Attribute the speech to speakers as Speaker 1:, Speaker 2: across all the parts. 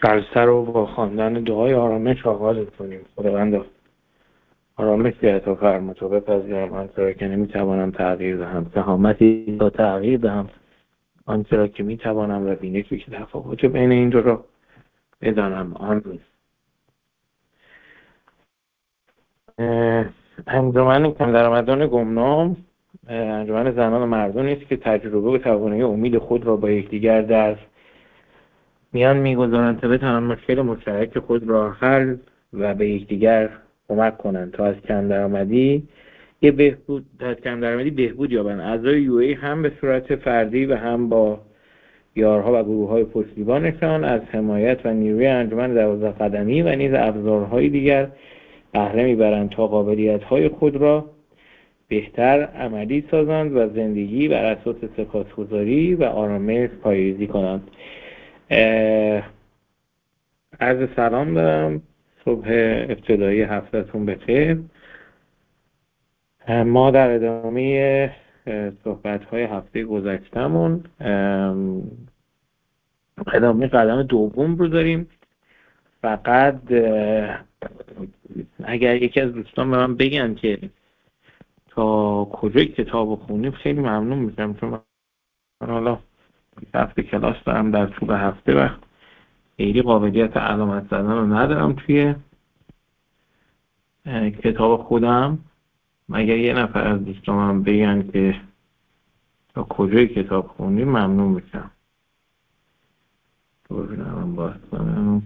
Speaker 1: جلسه رو با خواندن دعای آرامش آغاز کنیم. خداوند آرامش به عطا فرما تا بپذیرم آنچه را که نمیتوانم تغییر دهم، سهامتی تا تغییر دهم آنچه را که میتوانم و بینشی که تفاوت بین این دو را بدانم. آن انجمن کم درآمدان گمنام انجمن زنان و مردانی است که تجربه و توانایی امید خود را با یکدیگر در میان میگذارند تا بتوانند مشکل مشترک خود را حل و به یکدیگر کمک کنند تا از کم درآمدی بهبود یابند. اعضای یوئی هم به صورت فردی و هم با یارها و گروه‌های پشتیبانشان از حمایت و نیروی انجمن 12 قدمی و نیز ابزارهای دیگر بهره میبرند تا قابلیت‌های خود را بهتر عملی سازند و زندگی بر اساس سپاسگزاری و آرامش پایه‌ریزی کنند. عرض سلام دارم. صبح ابتدایی هفته‌تون بخیر. ما در ادامه صحبت‌های هفته گذشته‌مون ادامه قدم دوم رو داریم. فقط اگر یکی از دوستان به من بگن که تا کجای کتاب رو خوندیم خیلی ممنون میشم، چون من حالا هفته کلاس دارم در طول هفته و خیلی قابلیت علامت زدن رو ندارم توی کتاب خودم. اگر یه نفر از دوستان من بگن که تا کجای کتاب خوندیم ممنون میشم. ببینم باز کنم.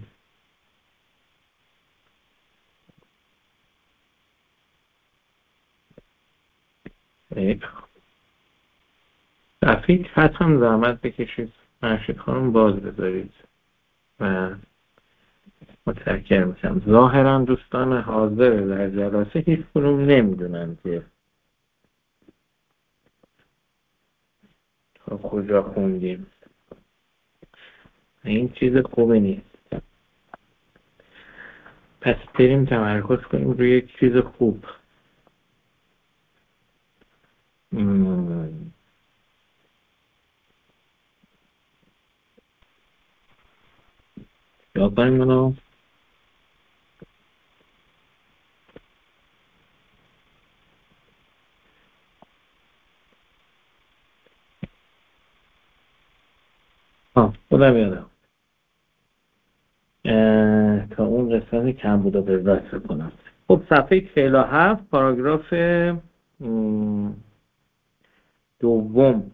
Speaker 1: صفحه خط هم زحمت بکشید، مرشد خانم باز بذارید و متشکر میشم. ظاهرا دوستان حاضر در جلسه هیچ کنون نمیدونن که تا کجا خوندیم. این چیز خوبی نیست. پس بریم تمرکز کنیم روی یک چیز خوب. یا کنیم منو خودم یادم تا اون قسمت کم بودا به راست کنم. خب صفحه 47 پاراگراف دوم.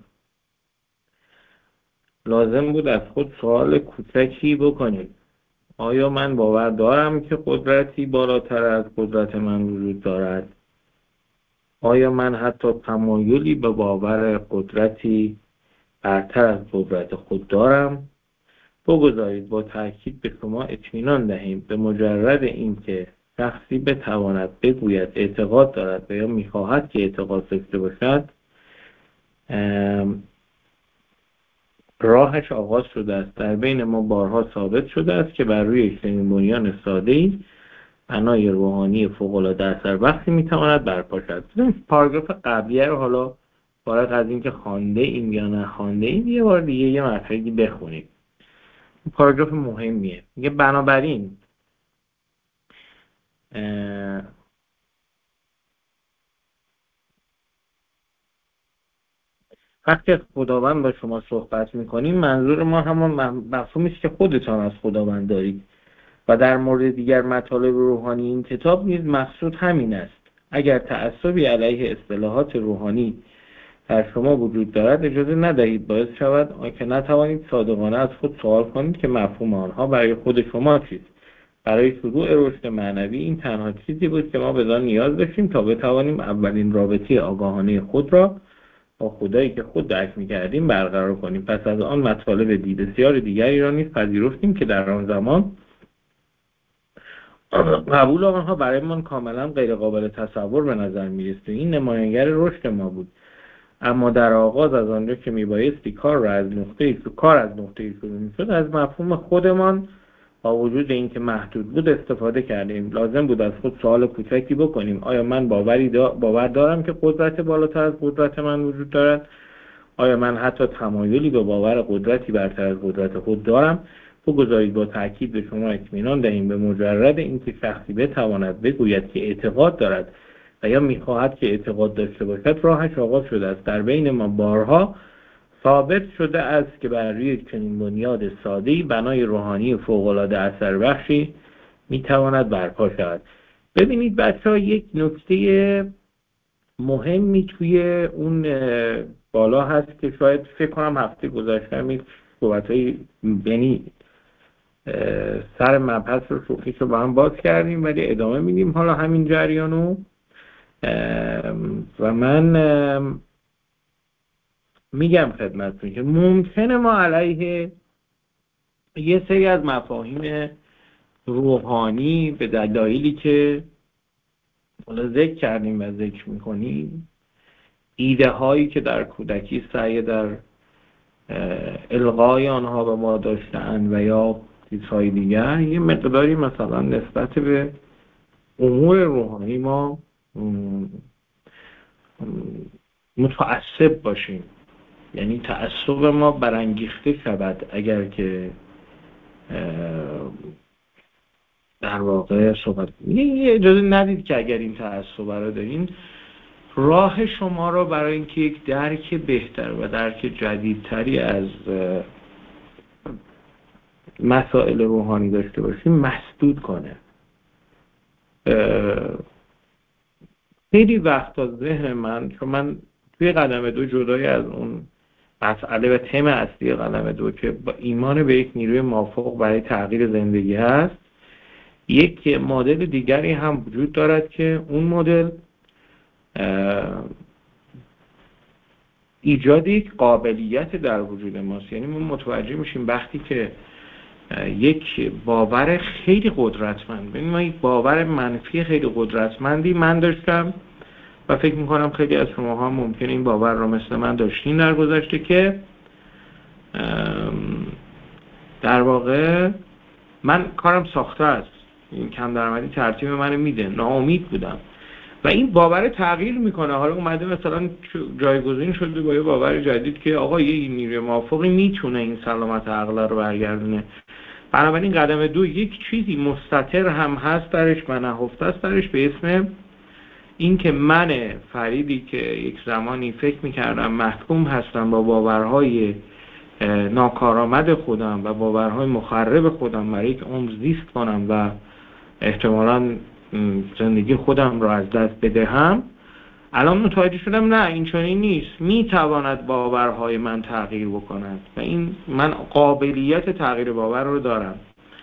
Speaker 1: لازم بود از خود سوال کوچکی بکنید: آیا من باور دارم که قدرتی بالاتر از قدرت من وجود دارد؟ آیا من حتی تمایلی به باور قدرتی برتر از قدرت خود دارم؟ بگذارید با تأکید به شما اطمینان دهیم به مجرد اینکه شخصی بتواند بگوید اعتقاد دارد و یا میخواهد که اعتقاد داشته باشد، راهش آغاز شده است. در بین ما بارها ثابت شده است که بر روی چنین بنیان ساده‌ای بنای روحانی فوق‌العاده اثربخشی میتواند برپا شود. پاراگراف قبلیه رو حالا فارغ از اینکه خوانده ایم یا نخوانده ایم یه بار دیگه یه مطلبی بخونیم. پاراگراف مهمیه. میگه بنابراین وقتی از خداوند با شما صحبت میکنیم منظور ما همون مفهومی است که خودتان از خداوند دارید و در مورد دیگر مطالب روحانی این کتاب نیز مقصود همین است. اگر تعصبی علیه اصطلاحات روحانی در شما وجود دارد اجازه ندهید باعث شود که نتوانید صادقانه از خود سوال کنید که مفهوم آنها برای خود شما چیست. برای شروع رشد معنوی این تنها چیزی بود که ما به آن نیاز داشتیم تا بتوانیم اولین رابطه آگاهانه خود را با خدایی که خود درک می‌کردیم برقرار کنیم. پس از آن مطالب بسیار دیگری را نیز پذیرفتیم که در آن زمان قبول آنها برایمان کاملا غیر قابل تصور به نظر می‌رسید. این نمایانگر رشد ما بود. اما در آغاز از آنجا که میبایستی کار از نقطه‌ای شروع می‌شد، از مفهوم خودمان با وجود اینکه محدود بود استفاده کردیم. لازم بود از خود سوال کوچکی بکنیم: آیا من باور دارم که قدرت بالاتر از قدرت من وجود دارد؟ آیا من حتی تمایلی به باور قدرتی برتر از قدرت خود دارم؟ بگذارید با تأکید به شما اطمینان دهیم به مجرد اینکه شخصی بتواند بگوید که اعتقاد دارد و یا می‌خواهد که اعتقاد داشته باشد راهش آغاز شده است. در بین ما بارها ثابت شده است که بر روی چنین بنیاد ساده‌ای بنای روحانی فوق‌العاده اثر بخشی می‌تواند برپا شود. ببینید بچه‌ها، یک نکته مهمی توی اون بالا هست که شاید فکر کنم هفته گذشته هم صحبت‌های یعنی سر مبحث رو شوخیش رو با هم باز کردیم، ولی ادامه میدیم حالا همین جریانو. و من میگم خدمتتون که ممکنه ما علیه یه سری از مفاهیم روحانی به دلایلی که حالا ذکر کردیم و ذکر میکنیم، ایده هایی که در کودکی سعی در الغای آنها به ما داشتن و یا چیزهای دیگر، یه مقداری مثلا نسبت به امور روحانی ما متعصب باشیم، یعنی تعصب ما برانگیخته شود اگر که در واقع صحبت یه اجازه ندید که اگر این تعصب رو دارین، راه شما رو برای اینکه یک درک بهتر و درک جدیدتری از مسائل روحانی داشته باشیم مسدود کنه. خیلی وقتا ذهن من، چون من توی قدم 2 جدای از اون مسئله و تم اصلی قدم 2 که با ایمان به یک نیروی مافوق برای تغییر زندگی هست، یک مدل دیگری هم وجود دارد که اون مدل ایجاد یک قابلیت در وجود ماست. یعنی ما متوجه میشیم وقتی که یک باور خیلی قدرتمند، ببین ما یک باور منفی خیلی قدرتمندی من داشتم و فکر میکنم خیلی از شماها ممکنه این باور رو مثل من داشتین در گذشته، که در واقع من کارم ساخته است، این کم درآمدی ترتیب منو میده، ناامید بودم و این باور تغییر میکنه. حالا اومده مثلا جایگزین شده با یه باور جدید که آقا یه نیروی موافقی میتونه این سلامت عقل رو برگردونه. بنابراین قدم 2 یک چیزی مستتر هم هست درش و نهفته است درش به اسم این که من فریدی که یک زمانی فکر میکردم محکوم هستم با باورهای ناکارآمد خودم و باورهای مخرب خودم برای یک عمر زیست کنم و احتمالاً زندگی خودم رو از دست بدهم، الان متوجه شدم نه، این چنین نیست، میتواند باورهای من تغییر بکند و این من قابلیت تغییر باور رو دارم.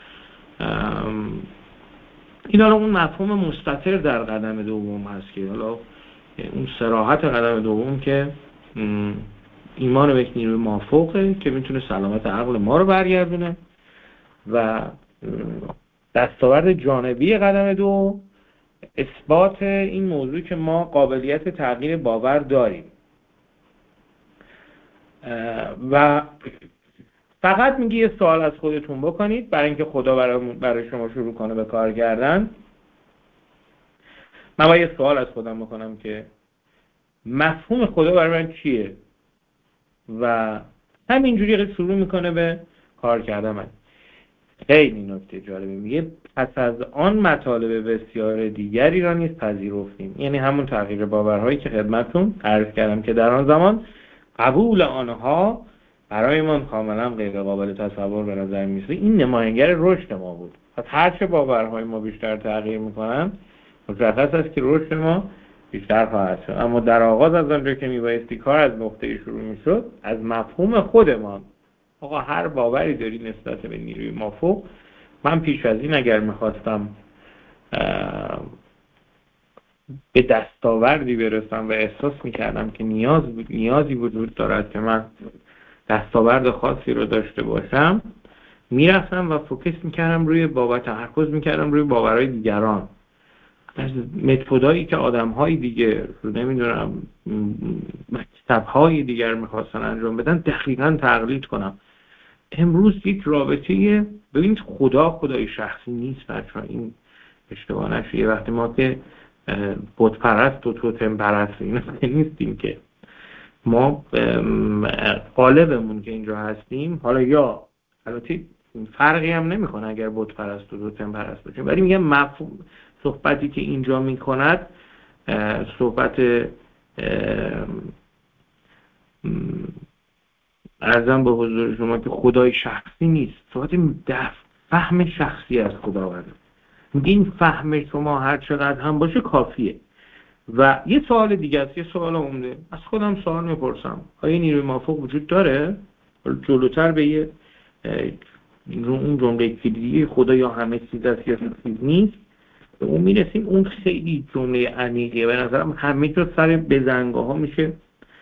Speaker 1: این حالا اون مفهوم مستتر در قدم دوم هست که حالا اون صراحت قدم دوم که ایمان به یک نیروی مافوقه که میتونه سلامت عقل ما رو برگردونه و دستاورد جانبی قدم 2 اثبات این موضوع که ما قابلیت تغییر باور داریم و فقط میگه یه سوال از خودتون بکنید برای اینکه خدا برای شما شروع کنه به کار کردن. من باید یه سوال از خودم بکنم که مفهوم خدا برای من چیه و همینجوری شروع میکنه به کار کردن. من خیلی نکته جالبی میگه پس از آن مطالب بسیار دیگری را نیز پذیرفتیم، یعنی همون تغییر باورهایی که خدمتتون عرض کردم که در آن زمان قبول آنها برای من کاملا غیر قابل تصور به نظر میرسید. این نماینگر رشد ما بود. پس هرچه باورهای ما بیشتر تغییر میکنن مشخص است که رشد ما بیشتر خواهد شد. اما در آغاز از آنجا که میبایستی کار از نقطه شروع میشد، از مفهوم خودمان، آقا هر باوری داری نسبت به نیروی مافوق. من پیش از این اگر میخواستم به دستاوردی برسم و احساس میکردم که نیازی وجود دارد که من دستاورد خاصی رو داشته باشم، میرفتم و فوکس میکردم روی تمرکز میکردم روی باورهای دیگران، از متدایی که آدم‌های دیگه رو نمیدونم مکتب‌های دیگر میخواستن انجام بدن دقیقاً تقلید کنم. امروز یک رابطه ببینید خدای شخصی نیست بچه‌ها، این اشتباه نشه. یه وقتی ما که بت پرست و توتم پرست اینا نیستیم که ما قالبمون که اینجا هستیم، حالا یا البته فرقی هم نمیکنه اگر بت پرست و توتم پرست باشیم، ولی میگم مفهوم صحبتی که اینجا میکند صحبت عرضم به حضور شما که خدای شخصی نیست، صحبت فهم شخصی از خداوند. این فهم شما هر چقدر هم باشه کافیه. و یه سوال دیگه است، یه سوال عمده از خودم سوال میپرسم، آیا نیروی مافوق وجود داره؟ جلوتر به یه اون جمله کلیدی خدا یا همه چیز است یا چیز نیست به اون میرسیم. اون خیلی جمله عمیقیه به نظرم. همه جا سر بزنگاه ها میشه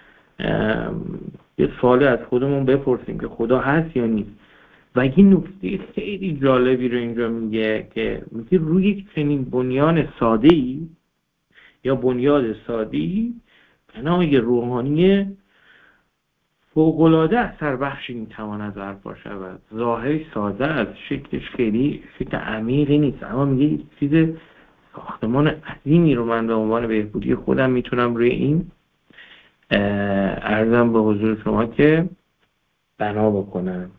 Speaker 1: یه سوال از خودمون بپرسیم که خدا هست یا نیست. و یه نکته خیلی جالبی رو اینجا میگه که میگه روی یک چنین بنیان ساده‌ای یا بنیاد ساده‌ای بنای روحانی فوق‌العاده اثر بخشی میتواند برپا شود. ظاهری ساده از شکلش خیلی شکل عمیقی نیست، اما میگه چیز ساختمان عظیمی رو من به عنوان بهبودی خودم میتونم روی این عرضم به حضور شما که بنا بکنم.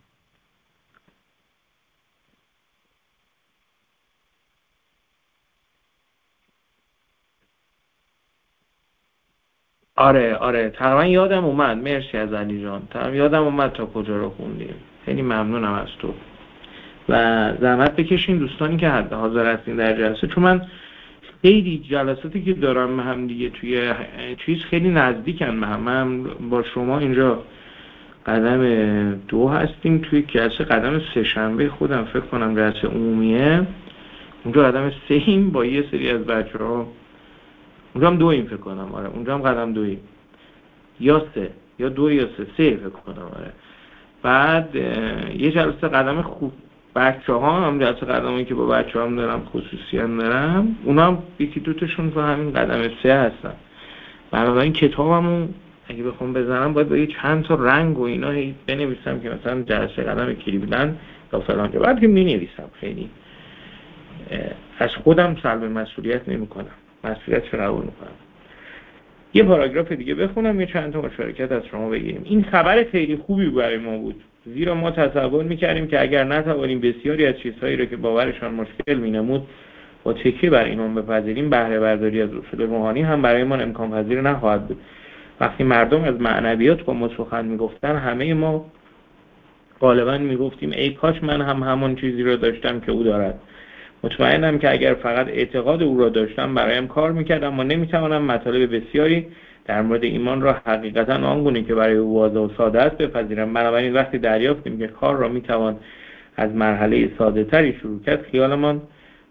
Speaker 1: آره تقریبا یادم اومد. مرسی از علی جان، تقریبا یادم اومد تا کجا رو خوندیم. خیلی ممنونم از تو و زحمت بکشین دوستانی که حاضر هستین در جلسه، چون من خیلی جلساتی که دارم به هم دیگه توی چیز خیلی نزدیکن به هم. من با شما اینجا قدم 2 هستیم، توی جلسه قدم 3 شنبه خودم فکر کنم جلسه عمومیه، اونجا قدم 3 ایم با یه سری از بچه‌ها، اونجا هم 2 ایم فکر کنم. آره اونجا هم قدم 2 ایم یا 3 یا 2 یا 3 فکر کنم. آره بعد یه جلسه قدم خوب بچه‌ها هم جلسه قدمی که با بچه‌ها هم دارم خصوصی هم دارم، اونا هم یکی دو تاشون تو همین قدم 3 هستن. بنابراین کتابمو اگه بخوام بزنم باید با یه چند تا رنگ و اینا بنویسم که مثلا جلسه قدم کلیولند یا فلان جا. بعد که می‌نویسم خیلی از خودم سلب مسئولیت نمی‌کنم، مسئولیتش رو قبول می‌کنم. یه پاراگراف دیگه بخونم، یه چند تا مشارکت از شما بگیریم. این خبر خیلی خوبی برای ما بود، زیرا ما تصور می‌کردیم که اگر نتوانیم بسیاری از چیزهایی را که باورشان مشکل می‌نمود با تکیه بر اینان بپذیریم، بهره برداری از اصول روحانی هم برایمان امکان پذیر نخواهد بود. وقتی مردم از معنویات با ما سخن می‌گفتند، همه ما غالباً می‌گفتیم ای کاش من هم همون چیزی را داشتم که او دارد. مطمئنم که اگر فقط اعتقاد او را داشتم برایم کار می‌کرد، اما نمی‌توانم مطالب بسیاری در مورد ایمان را حقیقتاً آنگونه که برای او واضح و ساده است بپذیرم. بنابراین وقتی دریافتیم که کار را می‌توان از مرحله ساده‌تری شروع کرد، خیالمان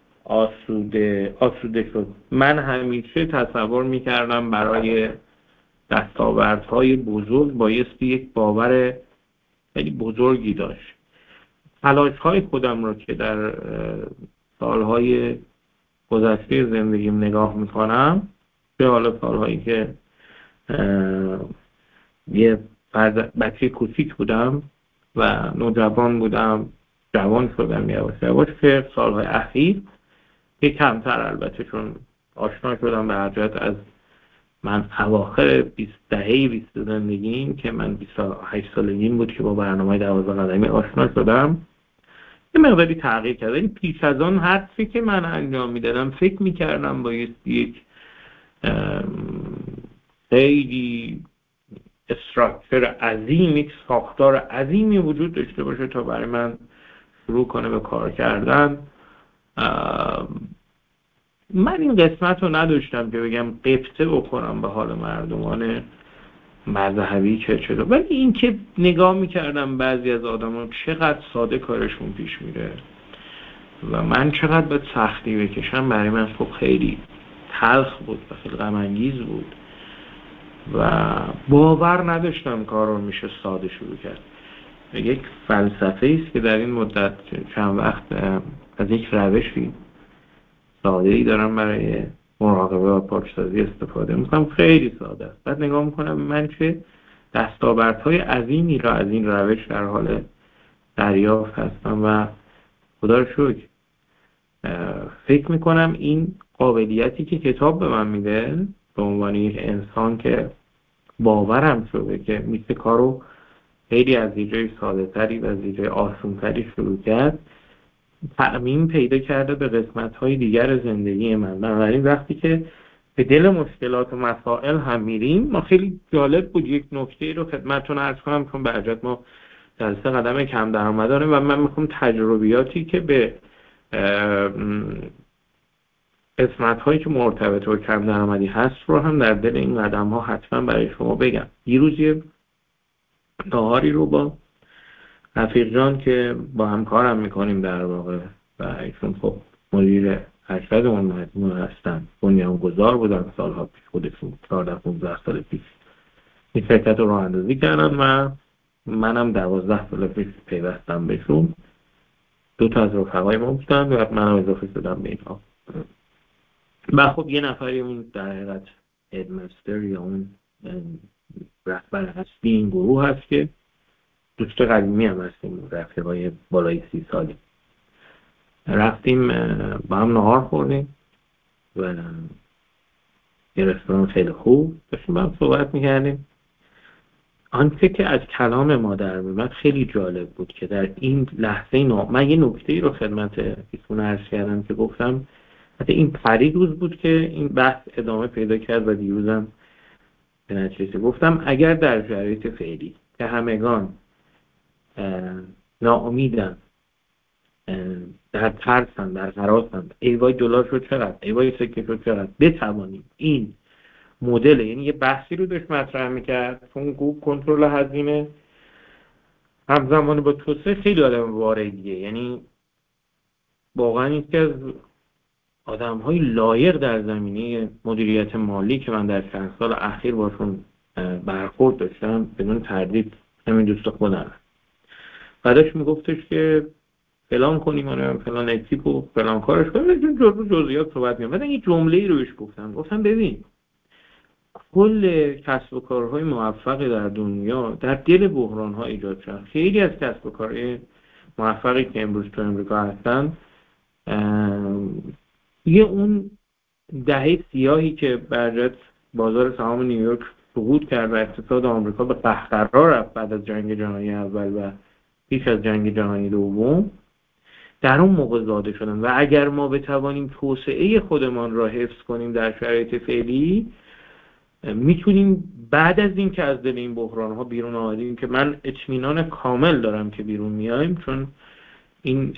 Speaker 1: آسوده شد. من همیشه تصور می‌کردم برای دستاوردهای بزرگ بایستی یک باور خیلی بزرگی داشت. تلاش‌های خودم رو که در سالهای گذشته زندگیم نگاه میکنم، به حال سالهایی که یه بچه کوچیک بودم و نوجوان بودم، جوان شدم یواش یواش، که سالهای اخیر که کمتر البته چون آشنا شدم به هر جهت از من اواخر 20 زندگیم که من 28 سالگیم بود که با برنامه 12 قدمی آشنا شدم، یه مقداری تغییر کرد. ولی پیش از آن هر چی که من انجام میدادم فکر میکردم بایستی یک خیلی استراکچر عظیم، یک ساختار عظیمی وجود داشته باشه تا برای من شروع کنه به کار کردن. من این قسمت رو نداشتم که بگم قبطه بکنم به حال مردمان مذهبی چه، ولی این که نگاه میکردم بعضی از آدمان چقدر ساده کارشون پیش میره و من چقدر باید سختی بکشم، برای من خب خیلی تلخ بود و خیلی غم انگیز بود و باور نداشتم کار رو میشه ساده شروع کرد. یک فلسفه است که در این مدت چند وقت از یک روشی ساده‌ای دارم برای مراقبه و پاکسازی استفاده میکنم، خیلی ساده است. بعد نگاه میکنم من چه دستاوردهای عظیمی را از این روش در حال دریافت هستم و خدا رو شکر فکر میکنم این قابلیتی که کتاب به من میده به عنوان یک انسان که باورم شده که میشه کارو خیلی از یه جای ساده تری و از یه جای آسون تری شروع کرد، تعمیم پیدا کرده به قسمت های دیگر زندگی من. بنابراین وقتی که به دل مشکلات و مسائل هم میریم، ما خیلی جالب بود یک نکته رو خدمتتون عرض کنم، چون به حجت ما جلسه قدم کم درآمد داریم و من میخوام تجربیاتی که به قسمت هایی که مرتبط با کم درآمدی هست رو هم در دل این قدم ها حتما برای شما بگم. دیروز یه نهاری رو با رفیق جان که با همکارم میکنیم در واقع و ایشون خب مدیر ارشد اون مجموعه هستن، بنیانگذار بودن سالها پیش، خودشون 14-15 سال پیش این شرکت رو راه اندازی کردن و منم 12 سال پیش پیوستم بهشون. 2 تا از رفقای ما بودن و منم اضافه شدم به اینها. و خب یه نفری اون در حقیقت هدمستر یا اون رهبر هستی این گروه هست که دوست قدیمی هم هستیم، رفیقای بالای 30 سالی. رفتیم با هم نهار خوردیم و یه رستوران خیلی خوب داشتیم با هم صحبت میکردیم. آنچه که از کلام ما در میاد خیلی جالب بود که در این لحظه من یه نکته ای رو خدمت ایشون عرض کردم که گفتم حتی این پریروز بود که این بحث ادامه پیدا کرد و دیروزم به نتیجه گفتم اگر در شرایط فعلی که همگان ناامیدن، در ترسن، در هراسن، ای وای دلار شد چقدر، ای وای سکه شد چقدر، بتوانیم این مدل، یعنی یه بحثی رو داشت مطرح میکرد چون گفت کنترل هزینه همزمان با توسعه خیلی آدم واردیه، یعنی واقعا یکی از آدم‌های لایق در زمینه مدیریت مالی که من در چند سال اخیر باشون برخورد داشتم بدون تردید همین دوست خودم. بعدش میگفتش که فلان کنیم و فلان اکیپ و فلان کارش کنیم، جزئیات صحبت می‌کنم. بعد یه جمله‌ای رو بهش گفتم ببین کل کسب و کارهای موفق در دنیا در دل بحران‌ها ایجاد شدن. خیلی از کسب و کارهای موفقی که امروز تو امریکا هستن یه اون دهه سیاهی که برجت بازار سهام نیویورک سقوط کرد و اقتصاد آمریکا به قهقرا رفت بعد از جنگ جهانی اول و پیش از جنگ جهانی دوم، در اون موقع زاده شدن. و اگر ما بتوانیم توسعه خودمان را حفظ کنیم در شرایط فعلی، میتونیم بعد از این که از دل این بحران ها بیرون آمدیم که من اطمینان کامل دارم که بیرون میایم، چون این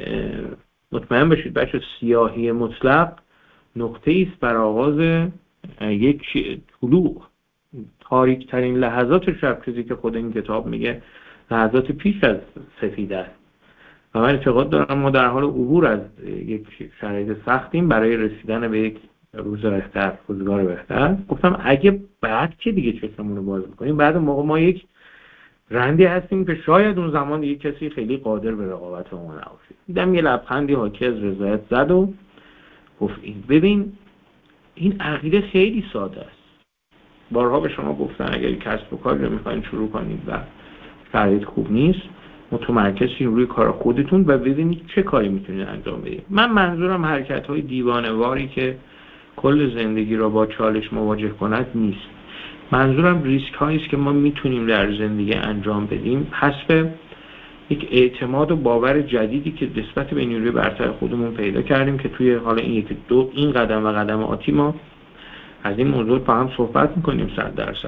Speaker 1: مطمئن بشید بچه سیاهی مطلق نقطه است بر آغاز یک طلوع. تاریک ترین لحظات شب، چیزی که خود این کتاب میگه لحظات پیش از سفیده است. و من اعتقاد دارم ما در حال عبور از یک شرایط سختیم برای رسیدن به یک روز بهتر، روزگار بهتر. گفتم اگه بعد که دیگه چشممون رو باز می‌کنیم، بعد موقع ما یک رندی هستیم که شاید اون زمان دیگه کسی خیلی قادر به رقابت ما نباشه. دیدم یه لبخندی حاکی از رضایت زد و گفت ببین این عقیده خیلی ساده است. بارها به شما گفتن اگر کسب و کاری رو می‌خواید شروع کنید و شرایط خوب نیست، متمرکز شید روی کار خودتون و ببینید چه کاری میتونید انجام بدید. من منظورم حرکت‌های دیوانه‌واری که کل زندگی را با چالش مواجه کند نیست. منظورم ریسک هایی است که ما میتونیم در زندگی انجام بدیم حسب یک اعتماد و باور جدیدی که نسبت به نیروی برتر خودمون پیدا کردیم که توی حالا این قدم و قدم آتی ما از این موضوع با هم صحبت میکنیم. 100%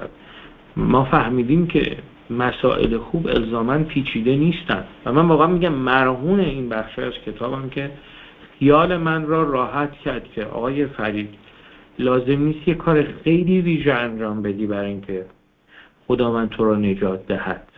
Speaker 1: ما فهمیدیم که مسائل خوب الزاماً پیچیده نیستن و من واقعا میگم مرهون این بخش از کتابم که خیال من را راحت کرد که آقای فرید لازم نیست یه کار خیلی ویژه انجام بدی برای اینکه خداوند تو را نجات دهد.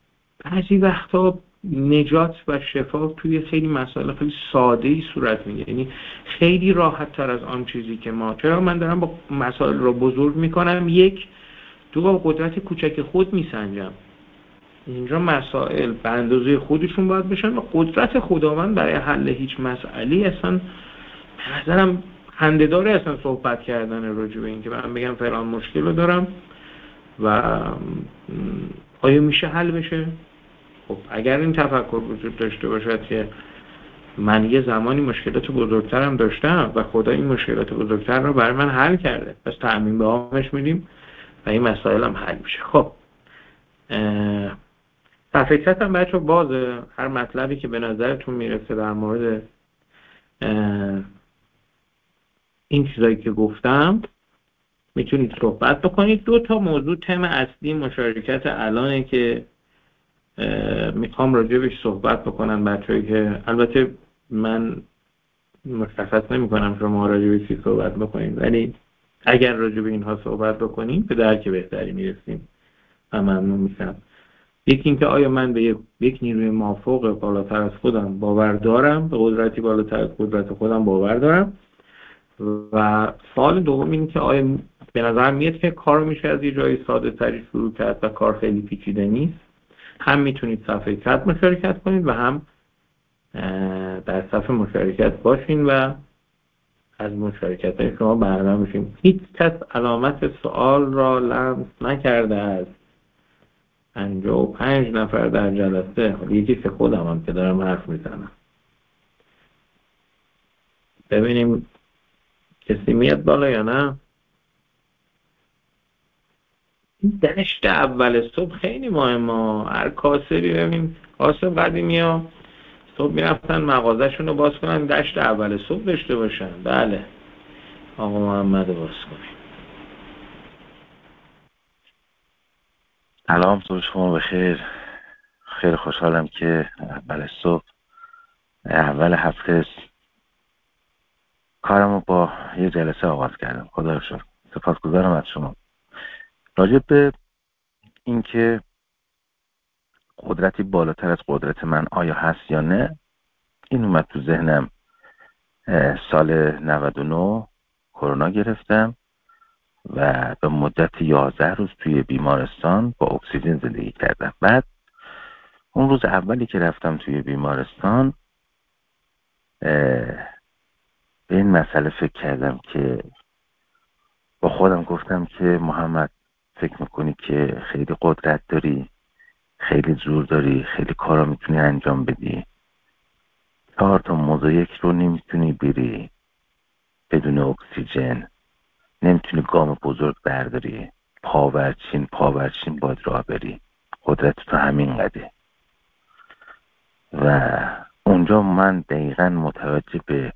Speaker 1: بعضی وقتا نجات و شفا توی خیلی مسائل خیلی ساده‌ای صورت میگیره، یعنی خیلی راحت تر از آن چیزی که ما، چرا من دارم با مسائل رو بزرگ میکنم، یک دو با قدرت کوچک خود میسنجم. اینجا مسائل به اندازه خودشون باید بشن و قدرت خداوند برای حل هیچ مسئله اصلا به نظرم خنده‌داره اصلا صحبت کردن راجع به این که من بگم فلان مشکل رو دارم و آیا میشه حل بشه. خب اگر این تفکر وجود داشته باشد که من یه زمانی مشکلات بزرگترم داشتم و خدا این مشکلات بزرگتر رو برای من حل کرده، پس تأمین بهامش میدیم و این مسائل هم حل میشه. خب صفحه چت هم بچه بازه، هر مطلبی که به نظرتون میرسه در مورد این چیزایی که گفتم میتونید صحبت بکنید. 2 موضوع تم اصلی مشارکت الانه که میخوام راجبش صحبت بکنن بچه‌ای که، البته من مشخص نمی کنم شما راجب چی صحبت بکنید، ولی اگر راجب اینها صحبت بکنیم به درک بهتری میرسیم و ممنون میشم. یکی اینکه آیا من به یک نیروی مافوق بالاتر از خودم باور دارم، به قدرتی بالاتر از قدرت خودم باور دارم، و سوال دوم این که آیا به نظر میاد که کار میشه از یه جایی ساده تری شروع کرد و کار خیلی پیچیده نیست. هم میتونید صفحه چت مشارکت کنید و هم در صفحه مشارکت باشین و از مشارکت شما بهره باشیم. هیچ کس علامت سوال را لمس نکرده است. 55 نفر در جلسه، یکیش خودم هم که دارم حرف میزنم. ببینیم کسی میاد بالا یا نه. این دشت اول صبح خیلی مهمه. هر کاسبی ببین، کاسب قدیمی ها صبح میرفتن مغازه‌شون رو باز کنن، دشت اول صبح داشته باشن. بله آقا محمد باز کنیم.
Speaker 2: سلام، صبح شما بخیر. خیلی خوشحالم که اول صبح اول هفته کارمو با یه جلسه آغاز کردم. خدا رو شکر. سپاسگزارم از شما. راجع به اینکه قدرتی بالاتر از قدرت من آیا هست یا نه، این اومد تو ذهنم. سال 99 کرونا گرفتم و به مدت 11 روز توی بیمارستان با اکسیژن زندگی کردم. بعد اون روز اولی که رفتم توی بیمارستان به این مسئله فکر کردم که با خودم گفتم که محمد، فکر میکنی که خیلی قدرت داری، خیلی زور داری، خیلی کارا میتونی انجام بدی، 4 تا موزاییک رو نمیتونی بری بدون اکسیژن، نمیتونی گام بزرگ برداری، پاورچین باید راه بری، قدرت تو همین قده. و اونجا من دقیقا متوجه به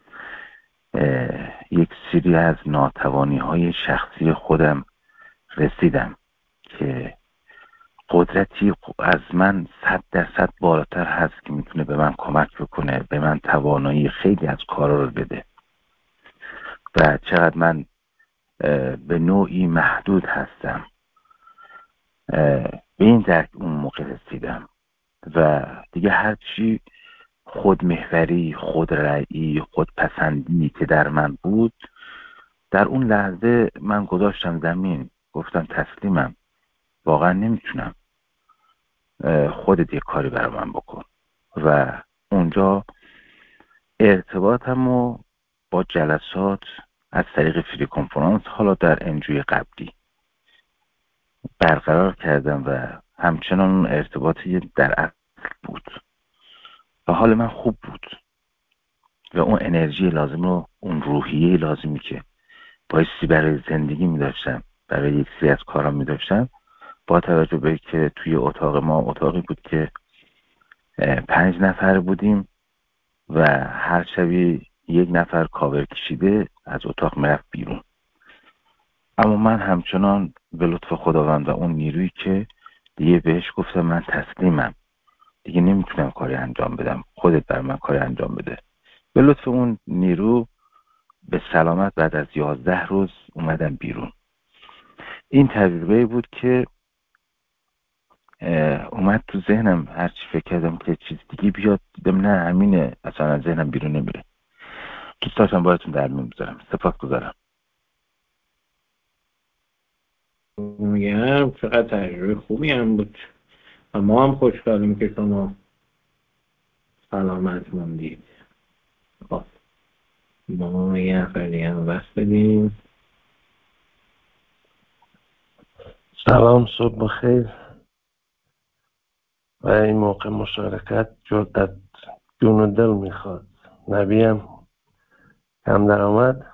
Speaker 2: یک سری از ناتوانی های شخصی خودم رسیدم که قدرتی از من 100% بالاتر هست که میتونه به من کمک بکنه، به من توانایی خیلی از کارا رو بده و چقدر من به نوعی محدود هستم. به این درک اون موقع رسیدم و دیگه هرچی خودمحوری، خودرأیی، خودپسندی که در من بود، در اون لحظه من گذاشتم زمین، گفتم تسلیمم، واقعا نمیتونم، خودت یه کاری برای من بکن. و اونجا ارتباطمو با جلسات از طریق فری کنفرانس، حالا در انجوی قبلی، برقرار کردم و همچنان اون ارتباطی در اصل بود و حال من خوب بود و اون انرژی لازم رو، اون روحیه لازمی که بایستی برای زندگی می داشتم، برای یک سری از کارا می داشتم، با توجه به که توی اتاق ما اتاقی بود که 5 نفر بودیم و هر شبی 1 نفر کاور کشیده از اتاق میرفت بیرون. اما من همچنان به لطف خداوند و اون نیرویی که دیگه بهش گفتم من تسلیمم، دیگه نمیتونم کاری انجام بدم، خودت بر من کاری انجام بده. به لطف اون نیرو به سلامت بعد از 11 روز اومدم بیرون. این تجربه بود که اومد تو ذهنم، هرچی فکر کردم که چیز دیگه بیاد، دیدم نه همینه، اصلا از ذهنم بیرون نمیره. دوست داشتم باهاتون در میون بذارم. سپاسگزارم.
Speaker 1: میگم چقدر تجربه خوبی هم بود و ما هم خوشحالیم که شما سلامت موندید. خب ما یه نفر دیگه هم بس بدیم.
Speaker 3: سلام، صبح بخیر. و این موقع مشارکت جرأت جون و دل میخواد. نبیم کم درآمد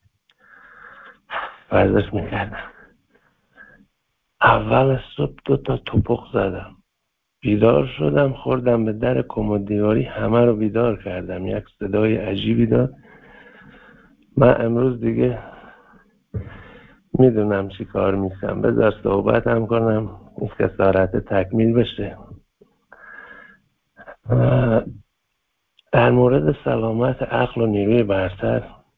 Speaker 3: ورزش میکردم. اول صبح 2 تا توپق زدم، بیدار شدم، خوردم به در کمد دیواری، همه رو بیدار کردم. یک صدای عجیبی داد. من امروز دیگه میدونم چی کار میکنم، بذار صحبت هم کنم این خسارت تکمیل بشه. در مورد سلامت عقل و نیروی برتر،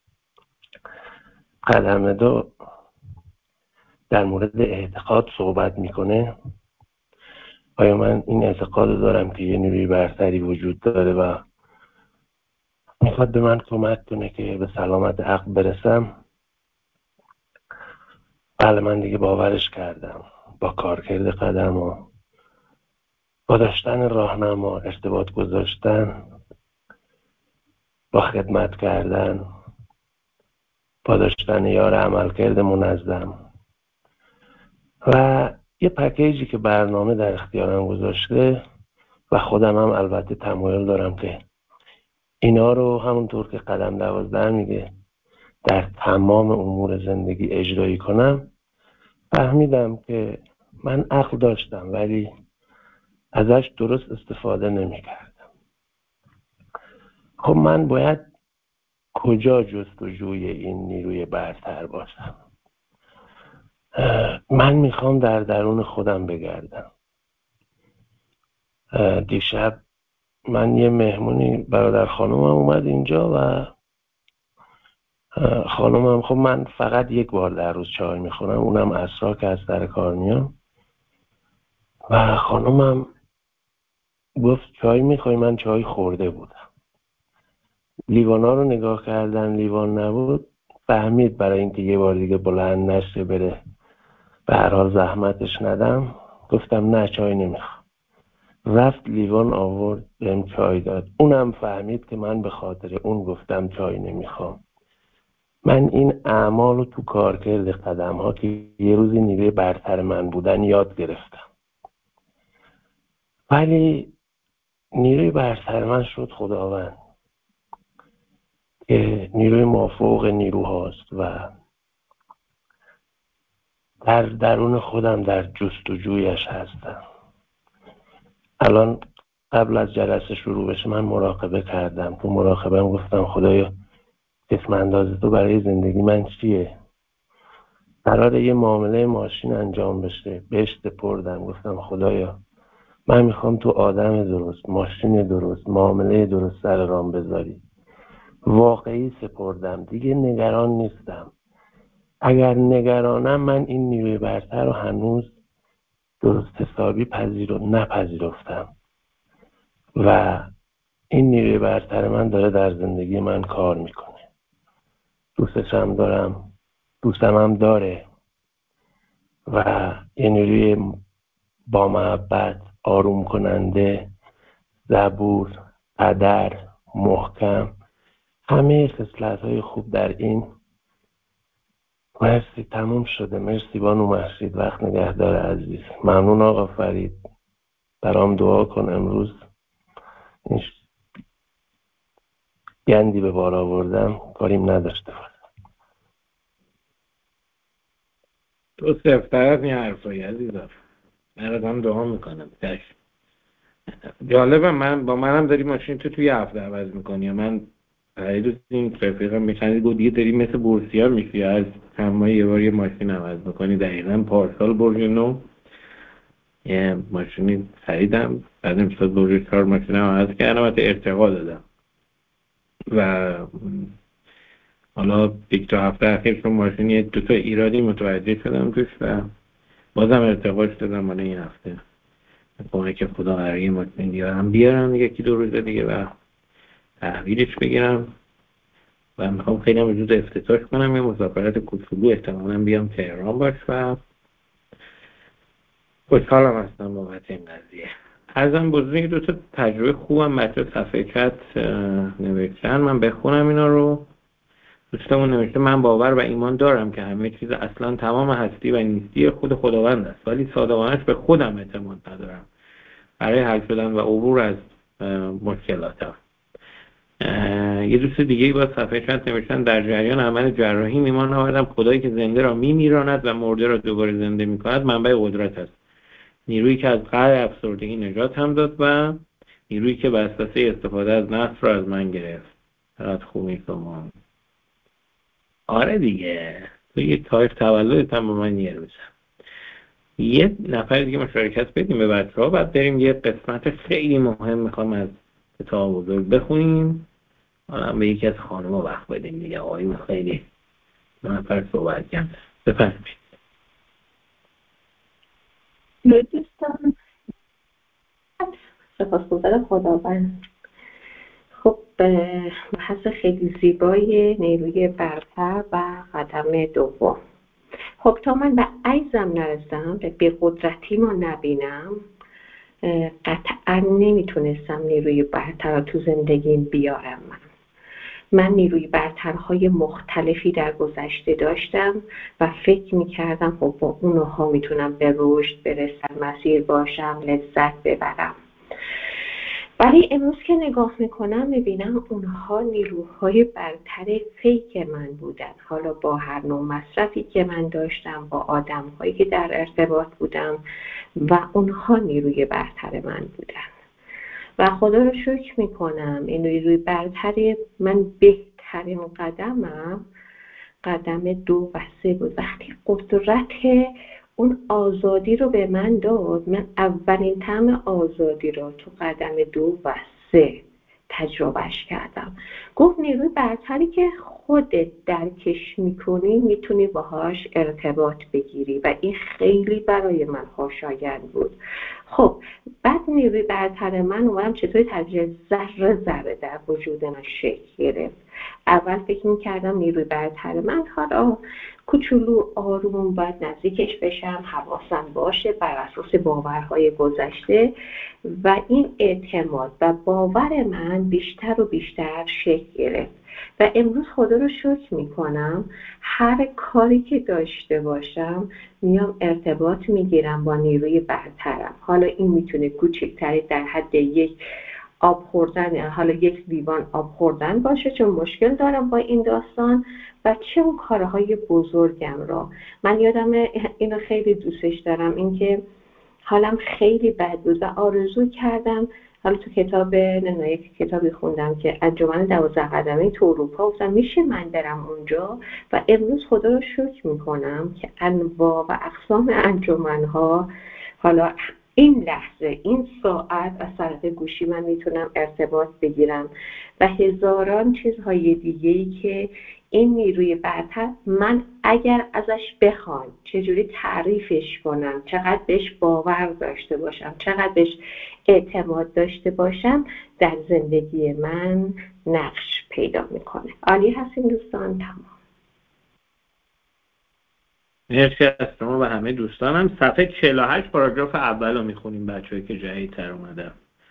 Speaker 3: قدم 2 در مورد اعتقاد صحبت میکنه. آیا من این اعتقاد دارم که یه نیروی برتری وجود داره و میخواد به من کمک کنه که به سلامت عقل برسم؟ بله، من دیگه باورش کردم. با کارکرد قدم و با داشتن راهنما، ارتباط گذاشتن، با خدمت کردن، با داشتن یار عملکرد منظم و یه پکیجی که برنامه در اختیارم گذاشته و خودم هم البته تمایل دارم که اینا رو همونطور که قدم 12 میگه در تمام امور زندگی اجرایی کنم. فهمیدم که من عقل داشتم ولی ازش درست استفاده نمی کردم. خب من باید کجا جستجوی این نیروی برتر باشم؟ من میخوام در درون خودم بگردم. دیشب من یه مهمونی برادر خانومم اومد اینجا و خانومم، خب من فقط یک بار در روز چای میخورم، اونم عصرها که از سر کار میام، و خانومم گفت چای میخوای؟ من چای خورده بودم. لیوانا رو نگاه کردن، لیوان نبود. فهمید برای اینکه یه بار دیگه بلند نشه بره به هر حال زحمتش ندم، گفتم نه چای نمیخوام. رفت لیوان آورد بهم چای داد. اونم فهمید که من به خاطر اون گفتم چای نمیخوام. من این اعمال رو تو کارکرد قدم ها که یه روزی نیروی برتر من بودن یاد گرفتم، ولی نیروی برتر من شد خداوند که نیروی مافوق نیروهاست و در درون خودم در جستجویش هستم. الان قبل از جلسه شروع بشه من مراقبه کردم. تو مراقبه هم گفتم خدایا اسم انداز تو برای زندگی من چیه؟ قراره یه معامله ماشین انجام بشه، بهش سپردم. گفتم خدایا من میخوام تو آدم درست، ماشین درست، معامله درست سر راه بذاری. واقعی سپردم، دیگه نگران نیستم. اگر نگرانم من این نیروی برتر رو هنوز درست حسابی نپذیرفتم و این نیروی برتر من داره در زندگی من کار میکنه. دوستش هم دارم، دوستم هم داره و یه نیروی با محبت، آروم کننده، صبور، قدر، محکم، همه خصلت‌های خوب در این. مرسی، تموم شده. مرسی بانو محشید، وقت نگهدار عزیز. ممنون آقا فرید، برام دعا کن امروز این گندی به بار آوردم کاریم نداشته باشه.
Speaker 1: تو صفتر از این حرفایی عزیزم، من ازم دعا میکنم. جالبه، منم داری ماشین تو توی هفته عوض میکنی. من روز این رفیقم میخندید گفت دیگه داری مثل بورسیار میشی، از همه یه بار یه ماشین عوض میکنی. دقیقا پارسال برج 9 یه ماشینی خریدم، بعد امسال برج 4 ماشینم عوض کردم، ارتقا دادم و حالا یک تا هفته اخیر چون ماشینی 2 تا ایرادی متوجه شدم توش و بازم ارتقاش دادم. من این هفته کمک خدا قراره یه ماشین بیارم یکی 2 روز دیگه و تحویلش بگیرم و میخوام خیلی هم وجود افتتاح کنم. یه مسافرت کوچولو احتمالاً بیام تهران باش و خوشحالم هستم بابت این قضیه. ازم بزرگی 2 تا تجربه خوبم بچه صفحه چت نوشتن، من بخونم اینا رو. دوستمون نوشته من باور و ایمان دارم که همه چیز اصلا تمام هستی و نیستی خود خداوند است، ولی صادقانش به خودم اعتماد ندارم برای حل شدن و عبور از مشکلاتم. یه دوست دیگه با صفحه چت نوشتن در جریان عمل جراحی ایمان آوردم خدایی که زنده را میمیراند و مرده را دوباره زنده میکند منبع قدرت است. نیرویی که از قهر افسردگی نجات هم داد و نیرویی که وسوسه استفاده از نفس رو از من گرفت. چقدر خوبی شما. آره دیگه، تو یه تاریخ تولدت هم به من یه روزم. یه نفر دیگه مشارکت بدیم به بچه‌ها، بعد بریم یه قسمت خیلی مهم میخوام از کتاب بزرگ بخونیم. حالا به یکی از خانم‌ها وقت بدیم دیگه، آقایون خیلی نفر صحبت کردن. بفرمایید.
Speaker 4: دوستان، سپاسگزار خداوند. خب بحث خیلی زیبای نیروی برتر و قدم دوم. خب تا من به عجزم نرسم، به قدرتی ما نبینم، قطعا نمیتونستم نیروی برتر رو تو زندگیم بیارم. من نیروی برترهای مختلفی در گذشته داشتم و فکر میکردم خب با اونها میتونم به رشد برسم، مسیر باشم، لذت ببرم. ولی امروز که نگاه میکنم میبینم اونها نیروهای برتر فیک من بودن. حالا با هر نوع مصرفی که من داشتم، با آدمهایی که در ارتباط بودم و اونها نیروی برتر من بودن. و خدا رو شکر میکنم این نیروی برتر من بهترین قدمم قدم 2 و 3 بود. وقتی قدرت اون آزادی رو به من داد، من اولین طعم آزادی رو تو قدم 2 و 3 تجربهش کردم. گفت نیروی برتری که خودت درکش میکنی میتونی باهاش ارتباط بگیری و این خیلی برای من خوشایند بود. خب بعد نیروی برتر من اومدم چطوری تدریج ذره در وجود من شکل گرفت. اول فکر میکردم نیروی برتر من حالا کوچولو آروم باید نزدیکش بشم، حواسم باشه بر اساس باورهای گذشته و این اعتماد و باور من بیشتر و بیشتر شکل گرفت. و امروز خدا رو شکر میکنم هر کاری که داشته باشم میام ارتباط میگیرم با نیروی برترم. حالا این میتونه کوچکتری در حد یک آب خوردن، حالا یک لیوان آب خوردن باشه چون مشکل دارم با این داستان، و چه اون کارهای بزرگم را. من یادم اینو خیلی دوستش دارم، اینکه حالم خیلی بد بود و آرزو کردم، حالا تو کتاب یک کتابی خوندم که انجمن 12 قدمه تو اروپا، گفتم میشه من برم اونجا. و امروز خدا رو شکر میکنم که انواع و اقسام انجمن‌ها، حالا این لحظه این ساعت از طریق گوشی من میتونم ارتباط بگیرم و هزاران چیزهای دیگه‌ای که این نیروی برتر من اگر ازش بخوام چجوری تعریفش کنم، چقدر بهش باور داشته باشم، چقدر بهش اعتماد داشته باشم، در زندگی من نقش پیدا میکنه. عالی هستین دوستان. تمام.
Speaker 1: مرسی از شما و همه دوستانم. صفحه 48 پاراگراف اول رو میخونیم بچه‌ای که جدیدتر اومدن.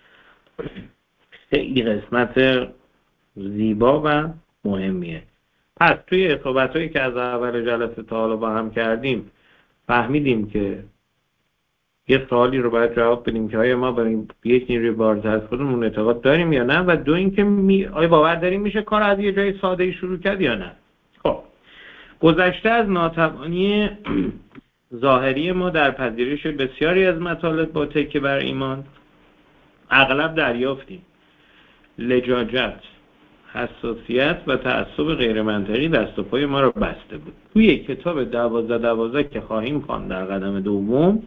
Speaker 1: خیلی قسمت زیبا و مهمیه. پس توی صحبت‌هایی که از اول جلسه تا حالا با هم کردیم فهمیدیم که یه سوالی رو باید جواب بدیم که آیا ما برای یک نیروی بارز از خودمون اعتقاد داریم یا نه، و 2 اینکه آیا باور داریم میشه کار از یه جای ساده‌ای شروع کرد یا نه. خب گذشته از ناتوانی ظاهری ما در پذیرش بسیاری از مطالب با تکیه بر ایمان، اغلب دریافتیم لجاجت، حساسیت و تعصب غیر منطقی دست و پای ما را بسته بود. توی کتاب 12 که خواهیم خواند در قدم دوم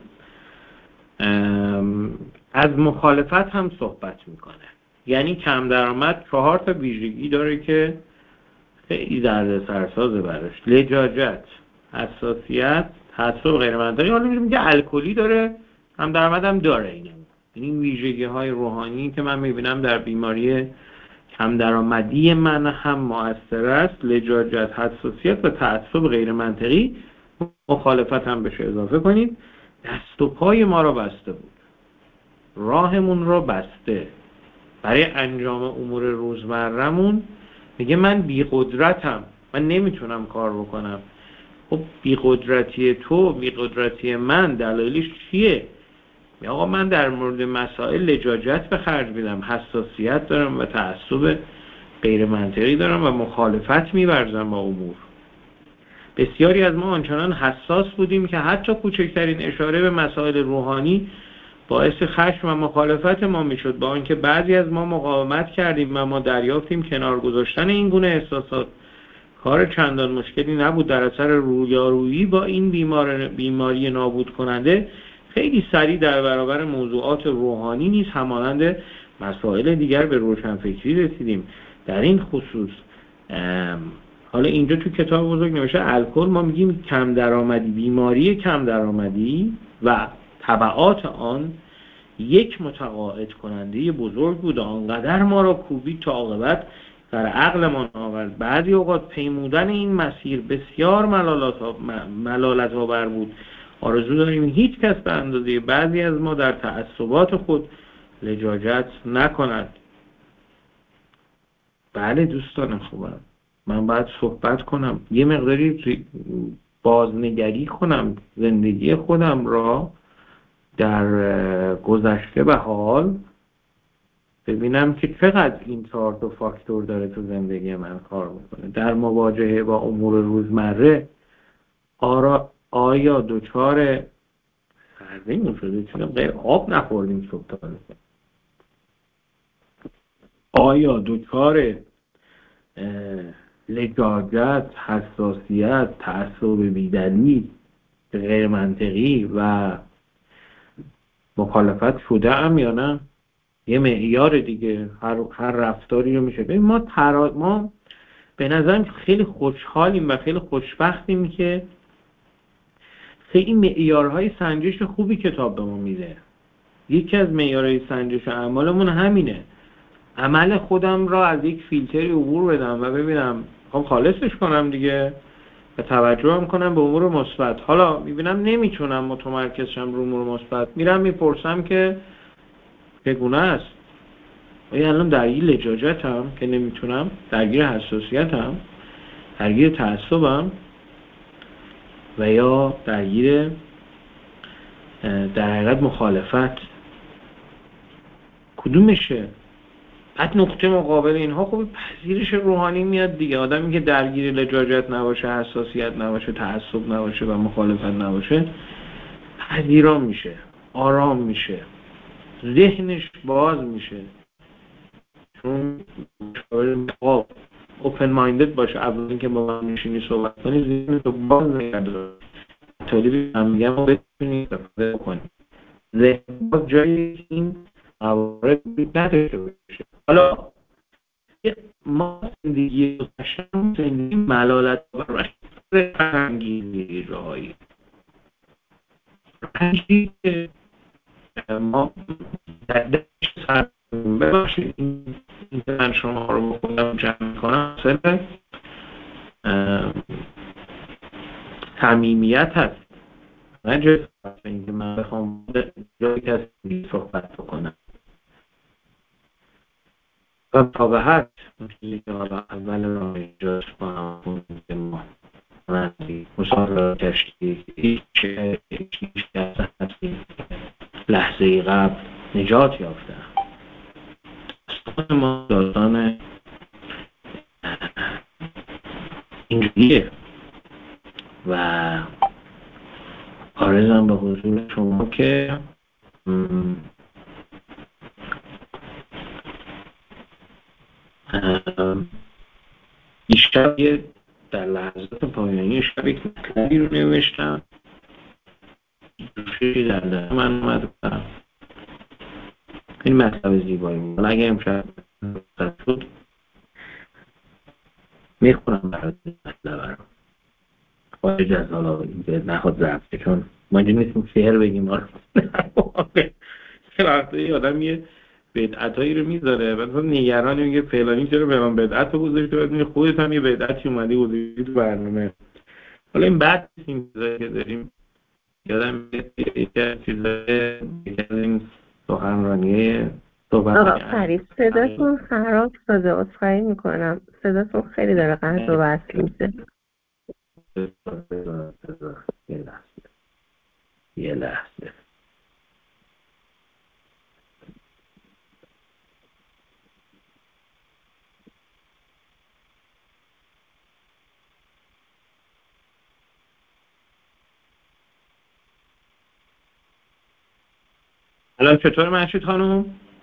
Speaker 1: از مخالفت هم صحبت میکنه. یعنی کم درآمد 4 تا ویژگی داره که خیلی دردسرسازه براش: لجاجت، حساسیت، تعصب غیر منطقی. حالا میگه الکلی داره، کم درآمد هم داره. این ویژگی های روحانی که من میبینم در بیماری کم درآمدی من هم مؤثر است: لجاجت، حساسیت و تعصب غیر منطقی. مخالفت هم بشه اضافه کنید. دست و پای ما را بسته بود، راهمون را بسته برای انجام امور روزمره‌مون. میگه من بی قدرتم، من نمیتونم کار بکنم. خب بی قدرتی تو، بی قدرتی من دلایلش چیه؟ میگه آقا من در مورد مسائل لجاجت به خرج میدم، حساسیت دارم و تعصب غیر منطقی دارم و مخالفت می‌ورزم با امور. بسیاری از ما آنچنان حساس بودیم که حتی کوچکترین اشاره به مسائل روحانی باعث خشم و مخالفت ما میشد، با آنکه بعضی از ما مقاومت کردیم و ما دریافتیم کنار گذاشتن این گونه احساسات کار چندان مشکلی نبود. در اثر رویارویی با این بیماری نابود کننده خیلی سریع در برابر موضوعات روحانی نیز همانند مسائل دیگر به روشنفکری رسیدیم. در این خصوص حالا اینجا تو کتاب بزرگ نوشته الکل ما میگیم کم درآمدی، بیماری کم درآمدی و تبعات آن یک متقاعد کننده بزرگ بود، آنقدر ما را کوبید تا عاقبت در عقلمان آورد. بعضی اوقات پیمودن این مسیر بسیار ملالت آور بود. آرزو داریم هیچ کس به اندازه بعضی از ما در تعصبات خود لجاجت نکند. بله دوستان خوبم، من باید صحبت کنم، یه مقداری بازنگری کنم زندگی خودم را در گذشته و حال، ببینم که چقدر این 4 فاکتور داره تو زندگی من کار میکنه. در مواجهه با امور روزمره آیا دچار سردیمون شده، چون غیر آب نخوردیم صبح تا آیا دچار لجاجت، حساسیت، تعصب بی‌دلیل، غیر منطقی و مخالفت شده ام یا نه؟ یه معیار دیگه، هر رفتاری رو میشه ببین. ما به نظرم خیلی خوشحالیم و خیلی خوشبختیم که خیلی معیارهای سنجش خوبی کتاب به ما میده. یکی از معیارهای سنجش اعمالمون همینه، عمل خودم را از یک فیلتری عبور بدم و ببینم خالصش کنم دیگه و توجه هم کنم به امور مثبت. حالا میبینم نمیتونم متمرکز شم رو امور مثبت، میرم میپرسم که چگونه است؟ آیا الان درگیر لجاجتم که نمیتونم، درگیر حساسیتم، درگیر تعصبم، و یا درگیر در حقیقت مخالفت؟ کدومشه؟ بعد نقطه مقابل اینها خب پذیرش روحانی میاد دیگه. آدمی که درگیر لجاجت نباشه، حساسیت نباشه، تعصب نباشه و مخالفت نباشه، پذیرا میشه، آرام میشه، ذهنش باز میشه، چون اوپن مایندد باشه. اول اینکه با من نشینی صحبت کنی، ذهنت رو باز نگردار، طالبی هم میگم رو بتونی استفاده کنی. ذهن باز جایی این موارد نداشته باشه. حالا ما زندگی گذشته‌مون زندگی ملالت و رنگی جاهایی رنگی که ما در دشت سر ببخشید این که من شما رو با خودم جمع کنم سر صمیمیت هست، نه جز اینکه من بخوام جایی کسی صحبت بکنم. و طابعت چیزی که حالا اول را ایجاز کنم که ما مسافر کشتی هیچ کس هستی لحظه قبل نجات یافته. داستان ما داستان اینجوریه و عرضم به حضور شما که دیشب در لحظات پایانی شب یک مطلبی رو نوشتم، جوشی در دل من اومد و این مطلب زیبایی بود. حالا اگه امشب شد میخونم برای مطلب رو خارج از حالا اینکه نخواد ضبطه، چون ما اینجا نیستیم شعر بگیم. حالا یه وقتا یه آدم یه بدعتایی رو میذاره بعد نگرانی میگه فلانی چرا فلان بدعت رو گذاشته، بعد میگه خودت هم یه بدعتی اومدی گذاشتی تو برنامه. حالا این بعد این چیزایی که داریم یادم یه چیزای این سخنرانیه
Speaker 4: آقا فرید صداتون خراب شده، عذرخواهی میکنم، صداتون خیلی داره قطع و وصل میشه.
Speaker 1: یه لحظه الان چطور مهشید خانم؟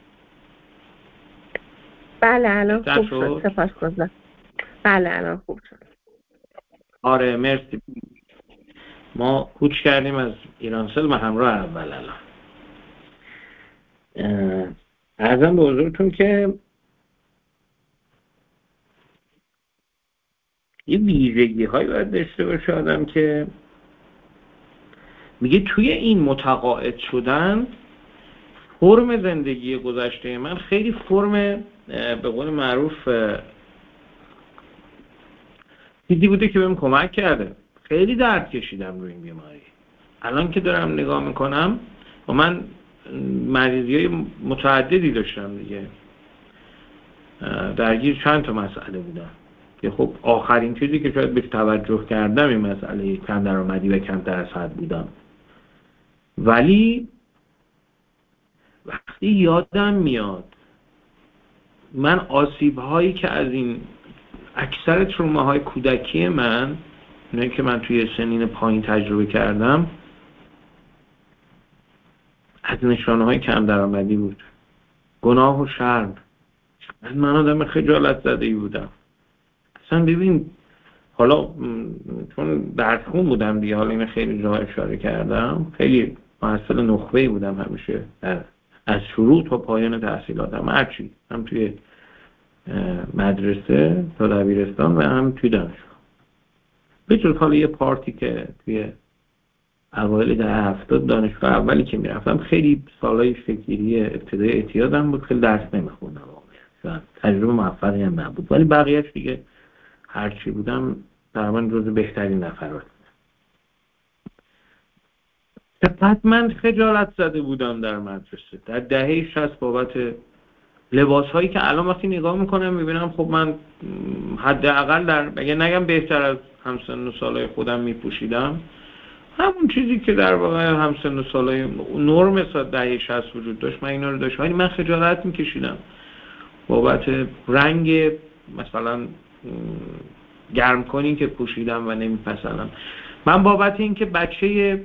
Speaker 4: بله الان خوب شد، سپاسگزارم. بله الان خوب شد.
Speaker 1: آره مرسی. ما کوچ کردیم از ایرانسل و همراه اول. الان عرضم به حضورتون که یه ویژگی هایی باید داشته باشه آدم که میگه توی این متقاعد شدن فرم زندگی گذشته من خیلی فرم به قول معروف چیزی بوده که بهم کمک کرده. خیلی درد کشیدم روی این بیماری. الان که دارم نگاه میکنم و من مریضی‌های متعددی داشتم دیگه، درگیر چند تا مسئله بودم که خب آخرین چیزی که شاید بهش توجه کردم این مسئله کم درآمدی و کم درصد بودم. ولی وقتی یادم میاد من آسیب‌هایی که از این اکثر تروماهای کودکی من، اونایی که من توی سنین پایین تجربه کردم، از نشانه‌های کم درآمدی بود، گناه و شرم. من آدم خجالت زده‌ای بودم. اصلا ببین حالا چون درسخون بودم دیگه، حالا اینو خیلی جا اشاره کردم، خیلی محصل نخبه‌ای بودم همیشه از شروع تا پایان تحصیلاتم، هرچی هم توی مدرسه تا دبیرستان و هم توی دانشگاه. به جز حالا یه پارتی که توی اوایل دهه 70 دانشگاه اولی که میرفتم، خیلی سالای فکری ابتدای اعتیادم بود، خیلی درس نمیخوندم واقعا، تجربه موفقی هم نبود. ولی بقیه‌اش دیگه هرچی بودم تقریبا جزو بهترین نفرات. چقدر من خجالت زده بودم در مدرسه در دهه 60 بابت لباس‌هایی که الان وقتی نگاه میکنم میبینم خب من حداقل در اگه نگم بهتر از همسن و سالای خودم میپوشیدم، همون چیزی که در واقع همسن و سالای نرم سال دهه 60 وجود داشت من اینا رو داشتم. ولی من خجالت میکشیدم بابت رنگ مثلا گرم کنی که پوشیدم و نمیپسندم. من بابت اینکه بچه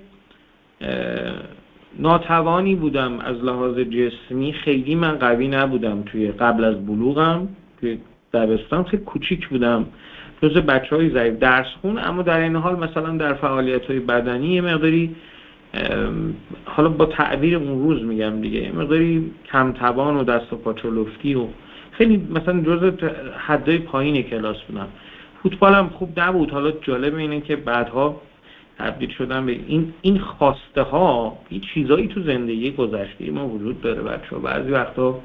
Speaker 1: ناتوانی بودم از لحاظ جسمی، خیلی من قوی نبودم توی قبل از بلوغم، توی دبستان خیلی کوچیک بودم، جز بچه‌های ضعیف درس خون، اما در این حال مثلا در فعالیت‌های بدنی یه مقداری، حالا با تعبیر اون روز میگم دیگه، یه مقداری کم توان و دست و پا چلفتی و خیلی مثلا جز حدای پایین کلاس بودم. فوتبالم خوب نبود. حالا جالب اینه که بعدها تبدیل شدم به این خواسته ها. این چیزایی تو زندگی گذشته ما وجود داره بچه‌ها، بعضی وقتا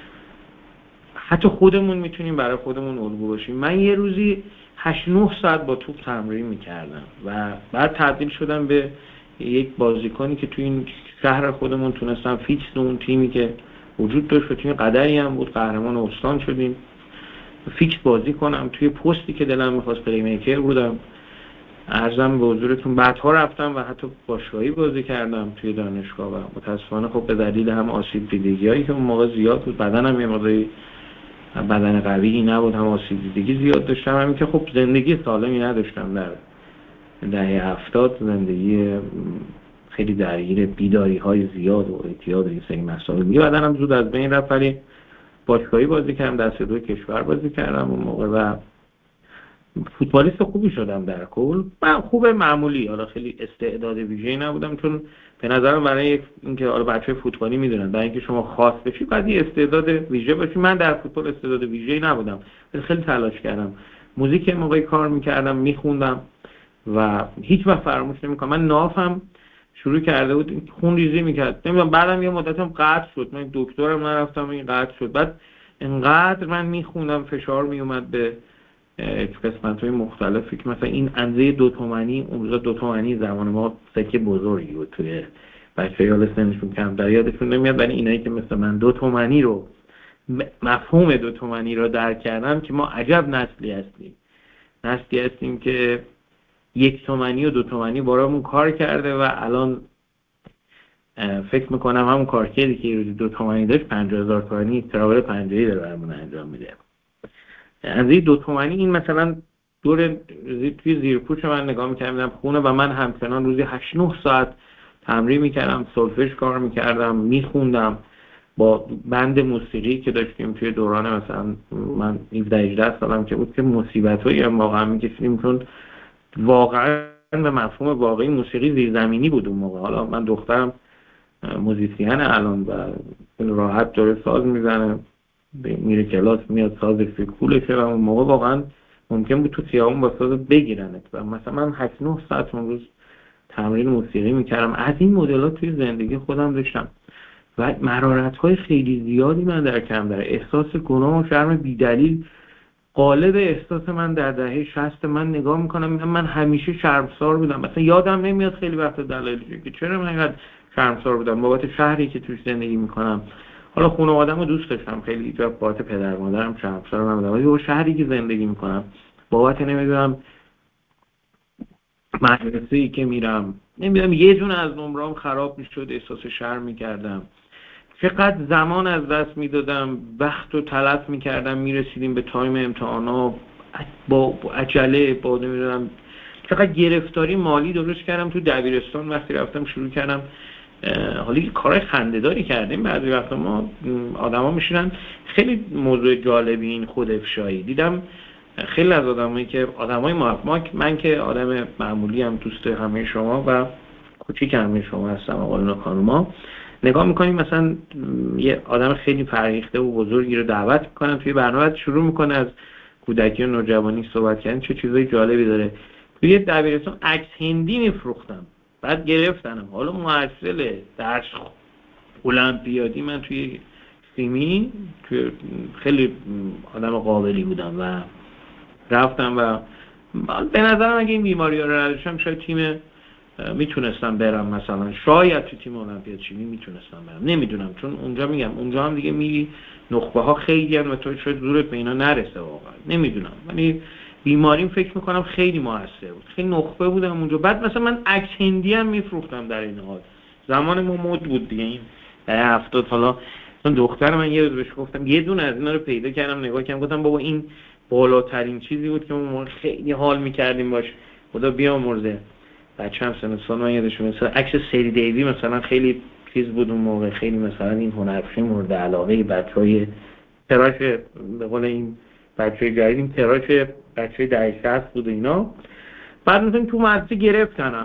Speaker 1: حتی خودمون میتونیم برای خودمون الگو باشیم. من یه روزی 8-9 ساعت با توپ تمرین میکردم و بعد تبدیل شدم به یک بازیکنی که تو این شهر خودمون تونستم فیکس اون تیمی که وجود داشت، تیم قدری هم بود، قهرمان استان شدیم، فیکس بازی کنم توی پستی که دلم میخواست، پلی میکر بودم. عرضم به حضورتون بعدها رفتم و حتی باشگاهی بازی کردم توی دانشگاه و متاسفانه خب به دلیل هم آسیب دیدگی‌هایی که اون موقع زیاد بود، بدنم یه مقداری بدن قوی نبود، هم آسیب دیدگی زیاد داشتم، همین که خب زندگی سالمی نداشتم. در دهه 70 زندگی خیلی درگیر بیداری‌های زیاد و اعتیاد و این سری مسائل بود. بدنم زود از بین رفت، ولی باشگاهی بازی کردم، دسته دو کشور بازی کردم اون موقع و فوتبالیست خوبی شدم در کل. من خوب معمولی، حالا خیلی استعداد ویژه‌ای نبودم، چون به نظرم برای اینکه حالا بچه‌های فوتبالی میدونن برای اینکه شما خاص بشی باید یه استعداد ویژه باشی. من در فوتبال استعداد ویژه‌ای نبودم، ولی خیلی تلاش کردم. موزیک موقعی کار می‌کردم، می‌خوندم و هیچ وقت فراموش نمی‌کنم. من نافم شروع کرده بود خون ریزی می‌کرد، نمیدونم بعدم یه مدتم قطع شد، من دکترم نرفتم این قطع شد. بعد انقدر من می‌خوندم فشار میومد به قسمت‌های مختلفی که مثلا این اندازه 2 تومانی، اون روزا 2 تومانی زمان ما سکه بزرگی بود توی بچه‌ها، حالا سنشون کمتر یادشون نمیاد، ولی اینایی که مثل من 2 تومانی رو مفهوم 2 تومانی رو درک کردم که ما عجب نسلی هستیم که 1 تومانی و 2 تومانی برامون کار کرده و الان فکر میکنم همون کارکردی که روزی 2 تومانی داشت 50,000 تومانی تراول 50 داره برامون انجام میده. اندازه 2 تومانی این مثلا دور توی زیرپوش من نگاه می‌کردم خونه و من همچنان روزی 8-9 ساعت تمرین میکردم، سولفژ کار میکردم، میخوندم. با بند موسیقی که داشتیم توی دوران مثلا من 17-18 سالم که بود که مصیبتایی هم واقعا میکشیدیم، چون واقعا به مفهوم واقعی موسیقی زیرزمینی بود اون موقع. حالا من دخترم موزیسین الان و راحت داره ساز میزنه، میره کلاس، میاد سازش کولشه، و اون موقع واقعا ممکن بود تو خیابون با ساز بگیرنت. و مثلا من 8-9 ساعت اون روز تمرین موسیقی میکردم. از این مدلات توی زندگی خودم داشتم و مرارت‌های خیلی زیادی من در کم داره. احساس گناه و شرم بی‌دلیل غالب احساس من در دهه 60. من نگاه میکنم من همیشه شرمسار بودم. مثلا یادم نمیاد خیلی وقت دلایلش که چرا من اینقدر شرمسار بودم بابت شهری که توش زندگی میکنم. حالا خانواده‌مو دوست داشتم خیلی، بابت پدر مادرم شرمسار نبودم، ولی با شهری که زندگی میکنم، بابت نمیدونم مدرسه‌ای که میرم، نمیدونم یه دونه از نمرام خراب میشد احساس شرم میکردم. چقدر زمان از دست میدادم، وقت رو تلف میکردم، میرسیدیم به تایم امتحانا با عجله، با نمیدونم چقدر گرفتاری مالی درست کردم تو دبیرستان. وقتی رفتم شروع کردم، حالا یه کارهای خنده‌داری کردیم. بعضی وقتا ما آدما میشینن، خیلی موضوع جالبی این خودافشایی. دیدم خیلی از آدمایی که آدمای من که آدم معمولی هم، دوست همه شما و کوچیک همه شما هستم آقایون و خانوما، نگاه میکنیم مثلا یه آدم خیلی فرهیخته و بزرگی رو دعوت میکنن توی برنامه، شروع میکنه از کودکی و نوجوانی صحبت کردن، چه چیزای جالبی داره. توی دبیرستان عکس هندی میفروختم، بعد گرفتنم. حالا محصل درس المپیادی من توی سیمی، توی خیلی آدم قابلی بودم و رفتم و به نظرم اگه این بیماری ها رو نداشتم شاید تیم میتونستم برم، مثلا شاید تو تیم المپیاد چینی میتونستم برم، نمیدونم. چون اونجا میگم اونجا هم دیگه میری نخبه ها خیلی هن و تو شاید زورت به اینا نرسه واقعا، نمیدونم. ولی بیماریم فکر میکنم خیلی موثر بود، خیلی نخبه بودم اونجا. بعد مثلا من عکس هندی هم میفروختم در این حال. زمان ما مد بود دیگه این دهه 70. حالا چون دختر من یه روز بهش گفتم، یه دونه از اینا رو پیدا کردم نگاه کردم، گفتم بابا این بالاترین چیزی بود که ما خیلی حال میکردیم باش، خدا بیامرزه. بچه‌م سن سال من یادش میاد مثلا عکس سری دیوی مثلا خیلی چیز بود اون موقع، خیلی مثلا این هنرپیشه مورد علاقه بچهای تراش، به قول این بچهای جدید این تراش بچهای دهه 60 بود اینا. بعد مثلا تو مدرسه گرفتنم،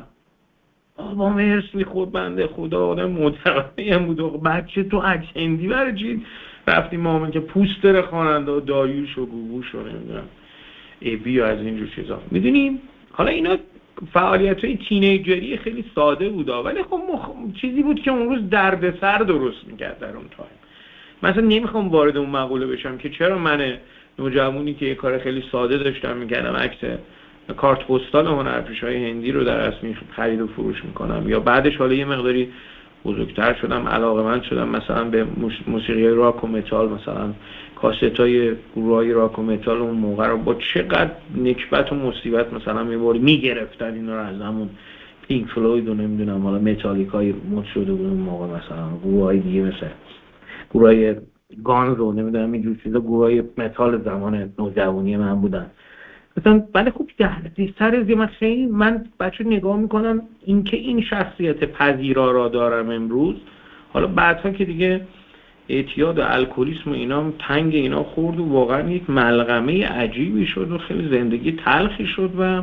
Speaker 1: با مرس میخورد بنده خدا، آدم متوقعی هم بود. بچه تو عکس هندی برای چی رفتیم ما که پوستر خواننده و داریوش و گوگوش و نمیدونم ابی و از اینجور چیزا میدونیم. حالا اینا فعالیت‌های تینیجری خیلی ساده بود، ولی خب چیزی بود که اون روز دردسر درست می‌کرد در اون تایم. مثلا نمیخوام وارد اون مقوله بشم که چرا من نوجوانی که یه کار خیلی ساده داشتم می‌کردم عکس کارت پستال هنرپیشه‌های هندی رو در اصل خرید و فروش می‌کنم، یا بعدش حالا یه مقداری بزرگتر شدم علاقه‌مند شدم مثلا به موسیقی راک و متال، مثلا کاستای گروهای راک و متال اون موقع رو با چقدر نکبت و مصیبت مثلا میگرفتن اینا رو از همون پینک فلوید و نمیدونم حالا متالیکای مد شده بود اون موقع، مثلا گروهای دیگه مثل گروهای گانز و نمیدونم اینجور چیزا، گروهای متال زمان نوجوانی من بودن مثلا. ولی خب سر از من خیلی من بچه نگاه میکنم اینکه این شخصیت پذیرا را دارم امروز، حالا بعدها که دیگه اعتیاد و الکلیسم و اینا تنگ اینا خورد و واقعا یک ملغمه عجیبی شد و خیلی زندگی تلخی شد و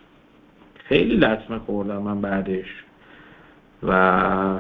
Speaker 1: خیلی لطمه خوردم من بعدش. و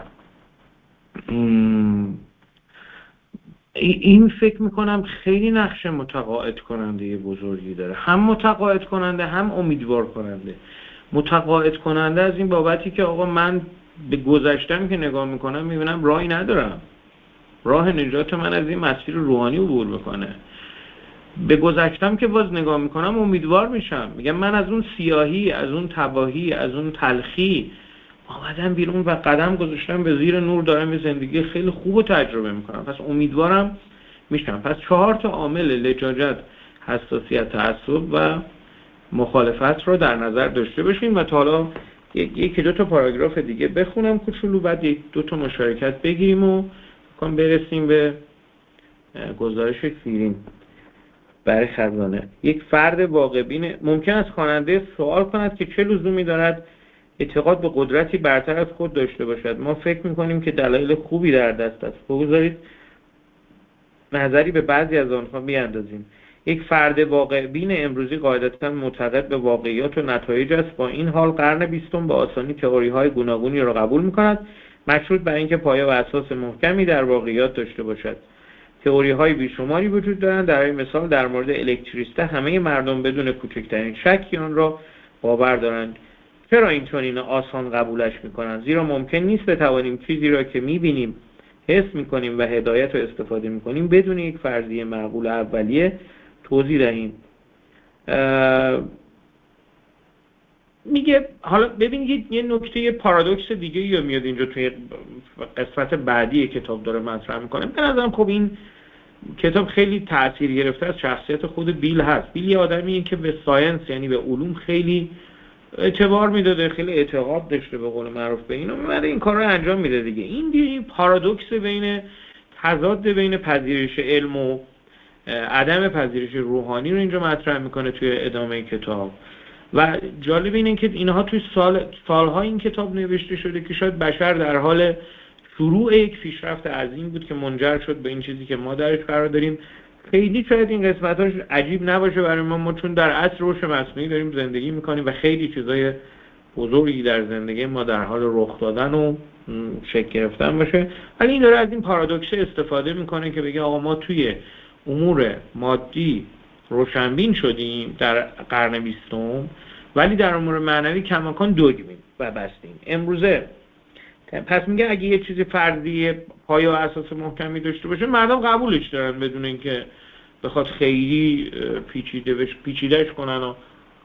Speaker 1: این فکر میکنم خیلی نقش متقاعد کننده بزرگی داره، هم متقاعد کننده هم امیدوار کننده. متقاعد کننده از این بابتی که آقا من به گذشتم که نگاه میکنم میبینم راهی ندارم، راه نجات من از این مسیر روحانی عبور بکنه. به گذشتم که باز نگاه میکنم امیدوار میشم، میگم من از اون سیاهی، از اون تباهی، از اون تلخی آمدم بیرون و قدم گذاشتم به زیر نور، دارم یه زندگی خیلی خوب رو تجربه میکنم. پس امیدوارم میشم. پس 4 عامل لجاجت، حساسیت، تعصب و مخالفت رو در نظر داشته باشین. و تا حالا 1-2 پاراگراف دیگه بخونم کوچولو، بعد 1-2 مشارکت بگیریم و برسیم به گزارش شیرین برای خزانه. یک فرد واقع‌بین ممکن است خواننده سوال کند که چه لزومی دارد اعتقاد به قدرتی برتر از خود داشته باشد. ما فکر میکنیم که دلایل خوبی در دست است. بگذارید نظری به بعضی از آنها بیاندازیم. یک فرد واقع بین امروزی قاعدتاً معتقد به واقعیات و نتایج است. با این حال قرن 20 به آسانی تئوری‌های گوناگونی را قبول می‌کند، مشروط بر اینکه پایه و اساس محکمی در واقعیات داشته باشد. تئوری‌های بیشماری وجود دارند. برای مثال در مورد الکتریسته همه مردم بدون کوچکترین شکی آن را باور دارند. چرا این چنین آسان قبولش می‌کنند؟ زیرا ممکن نیست بتوانیم چیزی را که می‌بینیم، حس می‌کنیم و هدایت و استفاده می‌کنیم بدون یک فرضیه معقول اولیه توضیح دهیم. میگه حالا ببینید یه نکته پارادوکس دیگه یا میاد اینجا توی قسمت بعدی کتاب داره مطرح میکنه. به نظرم خب این کتاب خیلی تأثیر گرفته از شخصیت خود بیل هست. بیل یه آدمیه که به ساینس یعنی به علوم خیلی اعتبار میداده، خیلی اعتقاد داشته به قول معروف به اینو، بعد این کار رو انجام میده دیگه. این پارادوکس بین تضاد بین پذیرش علم و عدم پذیرش روحانی رو اینجا مطرح میکنه توی ادامه کتاب. و جالب اینه که اینها توی سالها این کتاب نوشته شده که شاید بشر در حال شروع یک پیشرفت عظیم بود که منجر شد به این چیزی که ما درش قرار داریم. خیلی شاید این قسمتاش عجیب نباشه برای ما چون در عصر هوش مصنوعی داریم زندگی میکنیم و خیلی چیزای بزرگی در زندگی ما در حال رخ دادن و شکل گرفتن باشه. ولی این داره از این پارادوکس استفاده میکنه که بگه آقا ما توی امور مادی روشنبین شدیم در قرن 20، ولی در امور معنوی کماکان دوگمیم و بستیم. امروزه پس میگه اگه یه چیزی فرضی پایه و اساس محکمی داشته باشه مردم قبولش دارن بدون اینکه بخواد خیلی پیچیدهش کنن و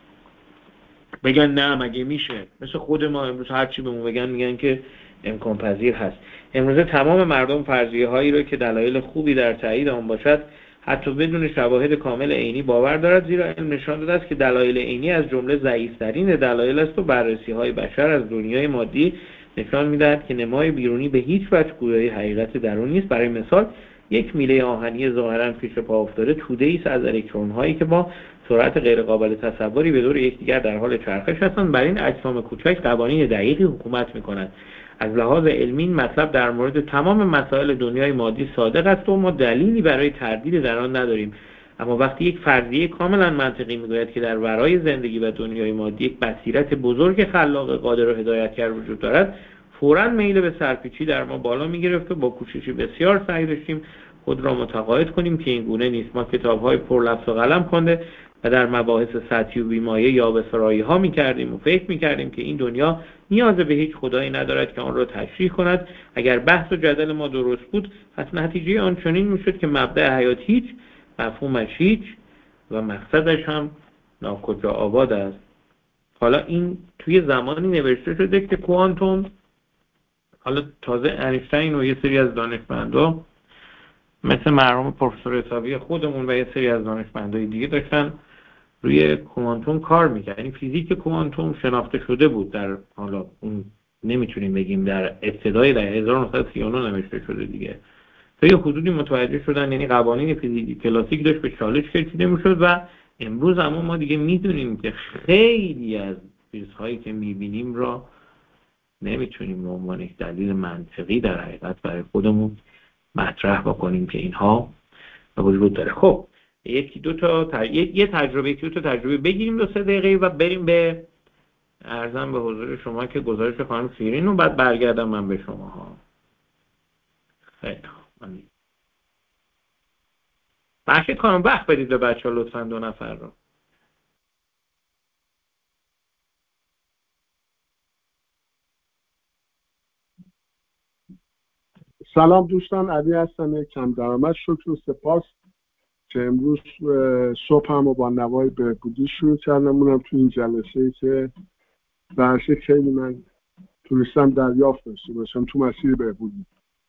Speaker 1: بگن نه مگه میشه. مثل خود ما امروز هر چی بهمون بگن میگن که امکان پذیر هست. امروزه تمام مردم فرضیه هایی رو که دلایل خوبی در تایید آن باشد حتی بدون شواهد کامل عینی باور دارد، زیرا علم نشان داده است که دلایل عینی از جمله ضعیف‌ترین دلایل است و بررسی‌های بشر از دنیای مادی نشان می‌دهد که نمای بیرونی به هیچ وجه گویای حقیقت درون نیست. برای مثال یک میله آهنی ظاهراً پیش پا افتاده توده‌ای است از الکترون‌هایی که با سرعت غیرقابل تصوری به دور یکدیگر در حال چرخش هستند. بر این اجسام کوچک قوانین دقیقی حکومت می‌کنند. از لحاظ علمی مطلب در مورد تمام مسائل دنیای مادی صادق است و ما دلیلی برای تردید در آن نداریم. اما وقتی یک فرضیه کاملا منطقی میگوید که در ورای زندگی و دنیای مادی یک بصیرت بزرگ خلاق قادر و هدایتگر وجود دارد، فوراً میل به سرپیچی در ما بالا میگرفت و با کوششی بسیار سعی داشتیم خود را متقاعد کنیم که این گونه نیست. ما کتاب‌های پر لفظ و قلم خوانده و در مباحث سطحی و بیمایه یا به سرایی‌ها می‌کردیم و فکر می‌کردیم که این دنیا نیاز به هیچ خدایی ندارد که آن را تشریح کند. اگر بحث و جدل ما درست بود پس نتیجه آن چنین می‌شد که مبدأ حیات هیچ، مفهومش هیچ و مقصدش هم ناکجا آباد است. حالا این توی زمانی نوشته شده که کوانتوم، حالا تازه انیشتین و یه سری از دانشمندا مثل مرحوم پروفسور حسابی خودمون و یه سری از دانشمندای دیگه داشتن روی کوانتوم کار می‌کردن. یعنی فیزیک کوانتوم شناخته شده بود در حالا اون نمیتونیم بگیم در ابتدای دهه 1939 نوشته شده دیگه. تا یه حدودی متوجه شدن، یعنی قوانین فیزیک کلاسیک داشت به چالش کشیده میشد و امروز اما ما دیگه میدونیم که خیلی از چیزهایی که میبینیم را نمیتونیم به عنوان یک دلیل منطقی در حقیقت برای خودمون مطرح بکنیم که اینها وجود داره. خب یکی دو تا یه تجربه بگیریم 2-3 دقیقه و بریم به عرضم به حضور شما که گزارش خانم شیرین و بعد برگردم من به شما ها. خیلی خوب. بخشید خانم وقت بدید به بچه ها لطفا 2 نفر رو.
Speaker 5: سلام دوستان، علی هستم، کم درآمد. شکر و سپاس که امروز صبحم رو با نوای بهبودی شروع کردم. اونم تو این جلسه‌ای که برشه خیلی من تونستم دریافت داشته باشم تو مسیر بهبودی.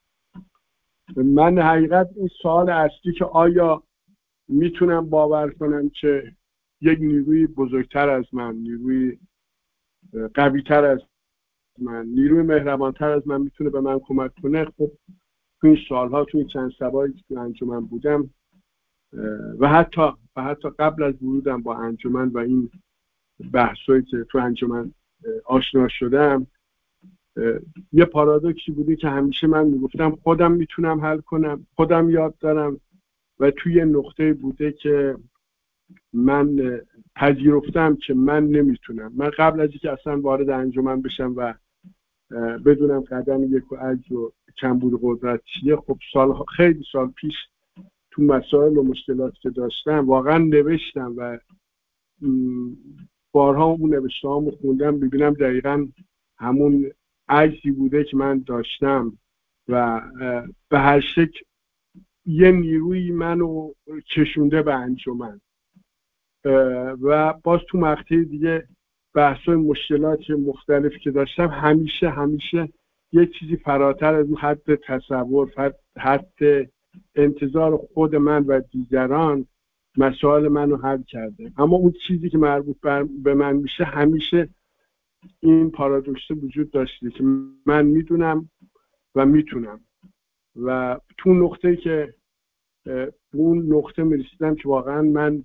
Speaker 5: من حقیقت این سوال اصلی که آیا میتونم باور کنم که یک نیروی بزرگتر از من، نیروی قوی‌تر از من، نیروی مهربانتر از من میتونه به من کمک کنه؟ خب تو این سالها، تو این چند سبایی که تو انجمن بودم و حتی قبل از ورودم با انجمن و این بحثایی که تو انجمن آشنا شدم یه پارادوکسی بوده که همیشه من میگفتم خودم میتونم حل کنم، خودم یاد دارم، و توی نقطه بوده که من پذیرفتم که من نمیتونم. من قبل از اینکه اصلا وارد انجمن بشم و بدونم قدم یک و عجز و کمبود قدرت چیه، خب خیلی سال پیش تو مسائل و مشکلاتی که داشتم واقعا نوشتم و بارها اون نوشته هامو خوندم، ببینم دقیقا همون عجزی بوده که من داشتم و به هر شکل یه نیروی منو کشونده به انجمن. و باز تو مقطع دیگه بحث‌های مشکلات مختلفی که داشتم همیشه یه چیزی فراتر از حد تصور، حد انتظار خود من و دیگران مسائل منو حل کرده. اما اون چیزی که مربوط به من میشه همیشه این پارادوکس وجود داشته که من میدونم و میتونم، و تو نقطه‌ای که اون نقطه میرسیدم که واقعا من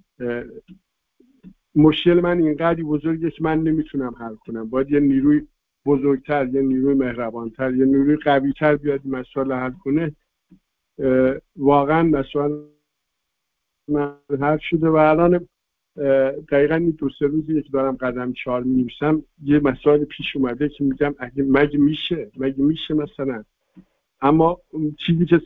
Speaker 5: مشکل من اینقدر بزرگه که من نمیتونم حل کنم، باید یه نیروی بزرگتر، یه نیروی مهربانتر، یه نیروی قویتر بیاد مسائل حل کنه. واقعا مسائل من حل شده و الان دقیقا این 2-3 روزیه که دارم قدم 4 می‌نویسم یه مسائل پیش اومده که میگم مگه میشه مثلا. اما چیزی که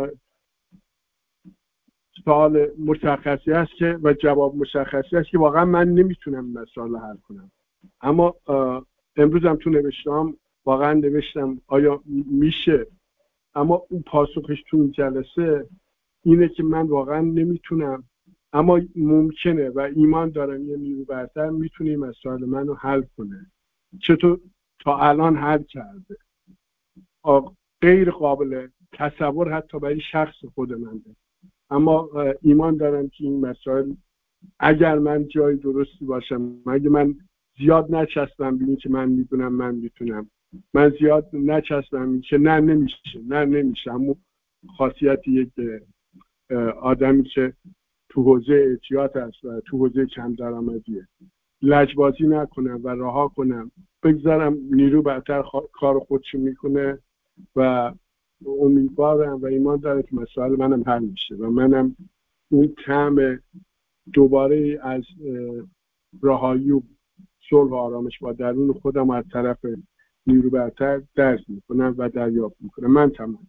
Speaker 5: سوال مشخصی هست که و جواب مشخصی هست که واقعا من نمیتونم مسائل حل کنم. اما امروز هم تو نوشتم واقعا نوشتم آیا میشه، اما اون پاسخش تو این جلسه اینه که من واقعا نمیتونم، اما ممکنه و ایمان دارم یه نیرو برتر میتونه مسائل منو حل کنه. چطور؟ تا الان حل کرده، غیر قابل تصور حتی برای شخص خود منه. اما ایمان دارم که این مسائل اگر من جای درستی باشم، اگه من زیاد نچسبم ببینید که من میدونم من میتونم، من زیاد نچسبم که نمیشه، اما خاصیت یک آدمی که تو حوزه اعتیاد هست و تو حوزه کم درآمدیه، لجبازی نکنم و رها کنم، بگذارم نیرو برتر کار خودشو میکنه و امیدوارم و ایمان دارم که مسائل منم حل میشه و منم اون طعم دوباره از رهایی و صلح و آرامش با درون خودم از طرف نیرو برتر درک میکنم و دریافت میکنم. من تمام.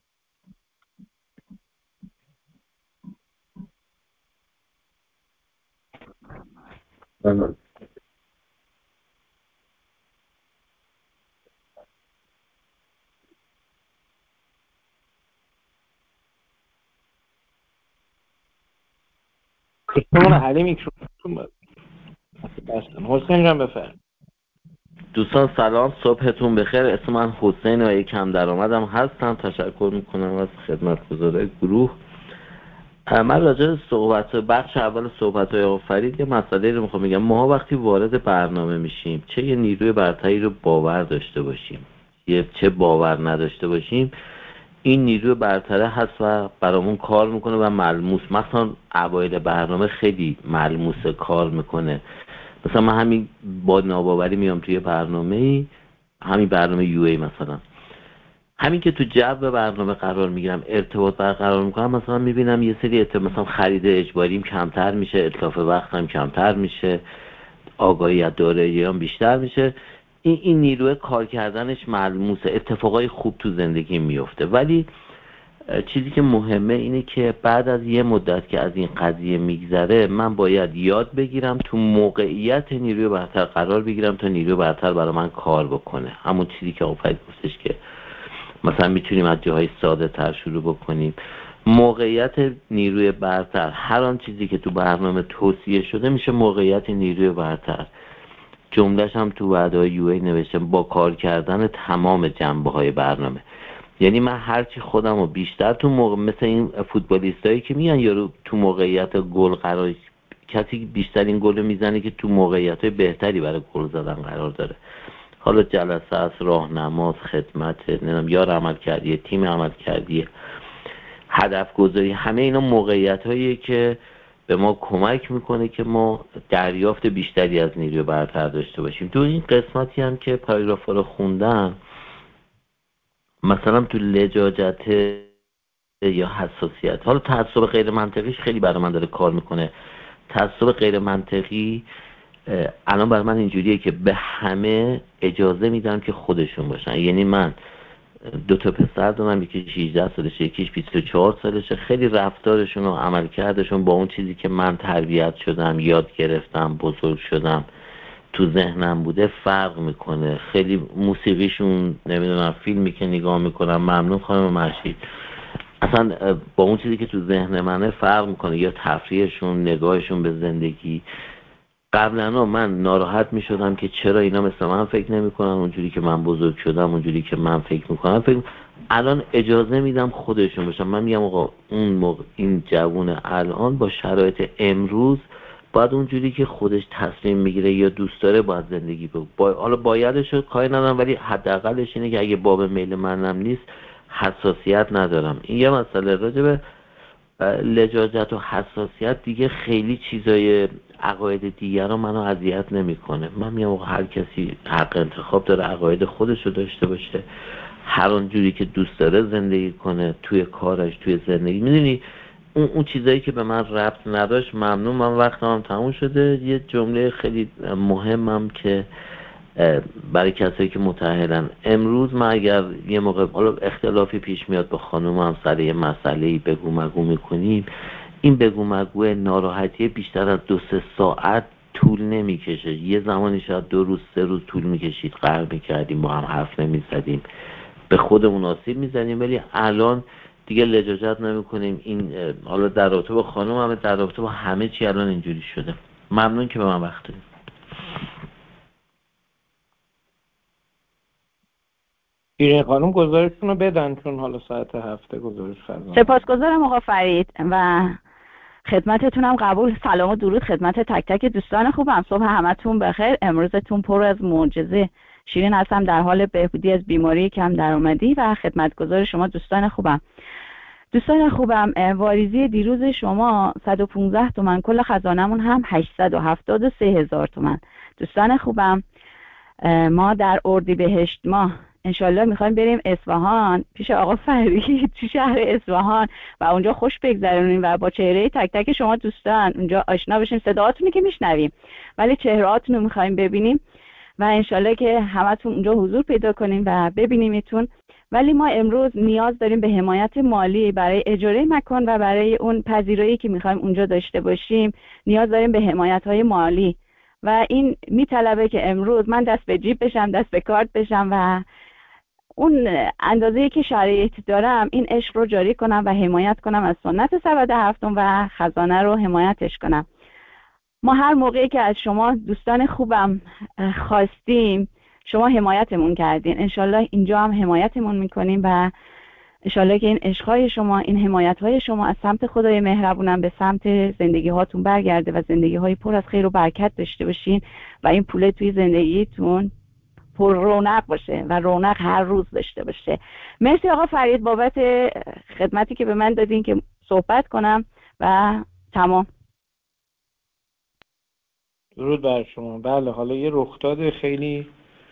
Speaker 1: حسین جان بفرم.
Speaker 6: دوستان سلام، صبحتون بخیر. اسم من حسین و یک کم درآمدم هستم. تشکر میکنم از خدمتگزارای گروه. من راجع به بخش اول صحبت‌های آقای فرید یه مسئله رو میخوام بگم. ما وقتی وارد برنامه میشیم، چه یه نیروی برتری رو باور داشته باشیم چه باور نداشته باشیم، این نیروی برتره هست و برامون کار میکنه و ملموس. مثلا اوایل برنامه خیلی ملموس کار میکنه. مثلا من همین با ناباوری میام توی برنامه، همین برنامه یو ای مثلا، همین که تو جو برنامه قرار میگیرم، ارتباط برقرار میکنم، مثلا میبینم یه سری مثلا خرید اجباریم کمتر میشه، اتلاف وقتم کمتر میشه، آگاهی از دارایی هم بیشتر میشه. این نیروی کار کردنش ملموسه، اتفاقای خوب تو زندگی میفته. ولی چیزی که مهمه اینه که بعد از یه مدت که از این قضیه میگذره، من باید یاد بگیرم تو موقعیت نیروی برتر قرار بگیرم تا نیروی برتر برای من کار بکنه. همون چیزی که آقای فرید گفتش که مثلا میتونیم از جاهای ساده تر شروع بکنیم. موقعیت نیروی برتر، هر آن چیزی که تو برنامه توصیه شده میشه موقعیت نیروی برتر. جملهش هم تو وعده‌های یو ای نوشته با کار کردن تمام جنبه‌های برنامه. یعنی من هرچی خودم رو بیشتر تو مثل این فوتبالیستایی که میان یارو تو موقعیت گل قرار، کسی بیشتر این گل میزنه که تو موقعیت بهتری برای گل زدن قرار داره. حالا جلسه است، راهنماست، خدمت، نمیدونم یار عمل کردی، تیم عمل کردی، هدف گذاری، همه اینا موقعیت هاییه که به ما کمک میکنه که ما دریافت بیشتری از نیروی برتر داشته باشیم. تو این قسمتی هم که پاراگراف رو خوندم، مثلا تو لجاجت یا حساسیت، حالا تعصب غیر منطقیش خیلی برای من داره کار میکنه. تعصب غیر منطقی الان برای من اینجوریه که به همه اجازه میدم که خودشون باشن. یعنی من 2 پسر دارم، یکیش 18 سالشه، یکیش 24 سالشه. خیلی رفتارشون و عملکردشون با اون چیزی که من تربیت شدم، یاد گرفتم، بزرگ شدم، تو ذهنم بوده فرق میکنه. خیلی موسیقیشون، نمیدونم، فیلمی که نگاه میکنم، ممنون خانم مرشید، اصلا با اون چیزی که تو ذهن منه فرق میکنه. یا تفریحشون، نگاهشون به زندگی. قبلا من ناراحت میشدم که چرا اینا مثل من فکر نمیکنن، اونجوری که من بزرگ شدم، اونجوری که من فکر میکنم. الان اجازه میدم خودشون باشن. من میگم آقا اون موقع این جوون الان با شرایط امروز باید اونجوری که خودش تصمیم میگیره یا دوست داره باید زندگی حالا بایدش رو کاری ندارم، ولی حداقلش اینه که اگه باب میل منم نیست حساسیت ندارم. این یه مسئله. راجع به لجاجت و حساسیت دیگه خیلی چیزای عقاید دیگر رو منو اذیت نمیکنه. من میگم هر کسی حق انتخاب داره عقاید خودش رو داشته باشه، هر اونجوری که دوست داره زندگی کنه، توی کارش، توی زندگی. میدونی اون چیزایی که به من ربط نداشت، ممنون، من وقتم تموم شده. یه جمله خیلی مهمم که برای کسایی که متأهلن، امروز من اگر یه موقع حالا اختلافی پیش میاد با خانومم سر یه مسئله‌ای بگو مگو میکنیم، این بگو مگو ناراحتی بیشتر از 2-3 ساعت طول نمیکشه. یه زمانی شاید 2 روز 3 روز طول میکشید، قهر میکردیم، با هم حرف نمیزدیم، به خودمون آسیب میزنیم. ولی الان دیگه لجاجت نمیکنیم. این حالا در رابطه با خانومم، در رابطه با همه چی الان اینجوری شده. ممنون که به من وقت دادید.
Speaker 1: ایرین خانم گزارشتون رو بدن، چون حالا ساعت 7 گزارش خدمت.
Speaker 7: سپاسگزارم آقا فرید و خدمتتونم قبول. سلام و درود خدمت تک تک دوستان خوبم. صبح همتون بخیر، امروزتون پر از معجزه. شیرین هستم، در حال بهبودی از بیماری کم درآمدی و خدمتگزار شما دوستان خوبم. دوستان خوبم، واریزی دیروز شما 115 تومن، کل خزانمون هم 873,000 تومن. دوستان خوبم، ما در اردیبهشت ماه انشالله میخوایم بریم اصفهان پیش آقا فرید تو شهر اصفهان و اونجا خوش بگذرونیم و با چهره تک تک شما دوستان اونجا آشنا بشیم. صداهاتونی که میشنویم ولی چهرهاتون رو میخوایم ببینیم و انشالله که همتون اونجا حضور پیدا کنیم و ببینیمتون. ولی ما امروز نیاز داریم به حمایت مالی برای اجاره مکان و برای اون پذیرایی که میخوایم اونجا داشته باشیم. نیاز داریم به حمایت‌های مالی و این میطلبه که امروز من دست به جیب بشم، دست به کارت بشم و اون اندازه‌ای که شرایط دارم این عشق رو جاری کنم و حمایت کنم از سنت سبد هفتم و خزانه رو حمایتش کنم. ما هر موقعی که از شما دوستان خوبم خواستیم شما حمایتمون کردین. انشالله اینجا هم حمایتمون میکنیم و انشالله که این عشقهای شما، این حمایتهای شما از سمت خدای مهربونم به سمت زندگی هاتون برگرده و زندگی های پر از خیر و برکت داشته باشین و این پول توی زندگیتون پر رونق باشه و رونق هر روز داشته باشه. مرسی آقا فرید بابت خدمتی که به من دادین که صحبت کنم و تمام.
Speaker 1: درود بر شما. بله، حالا یه رخداد خیلی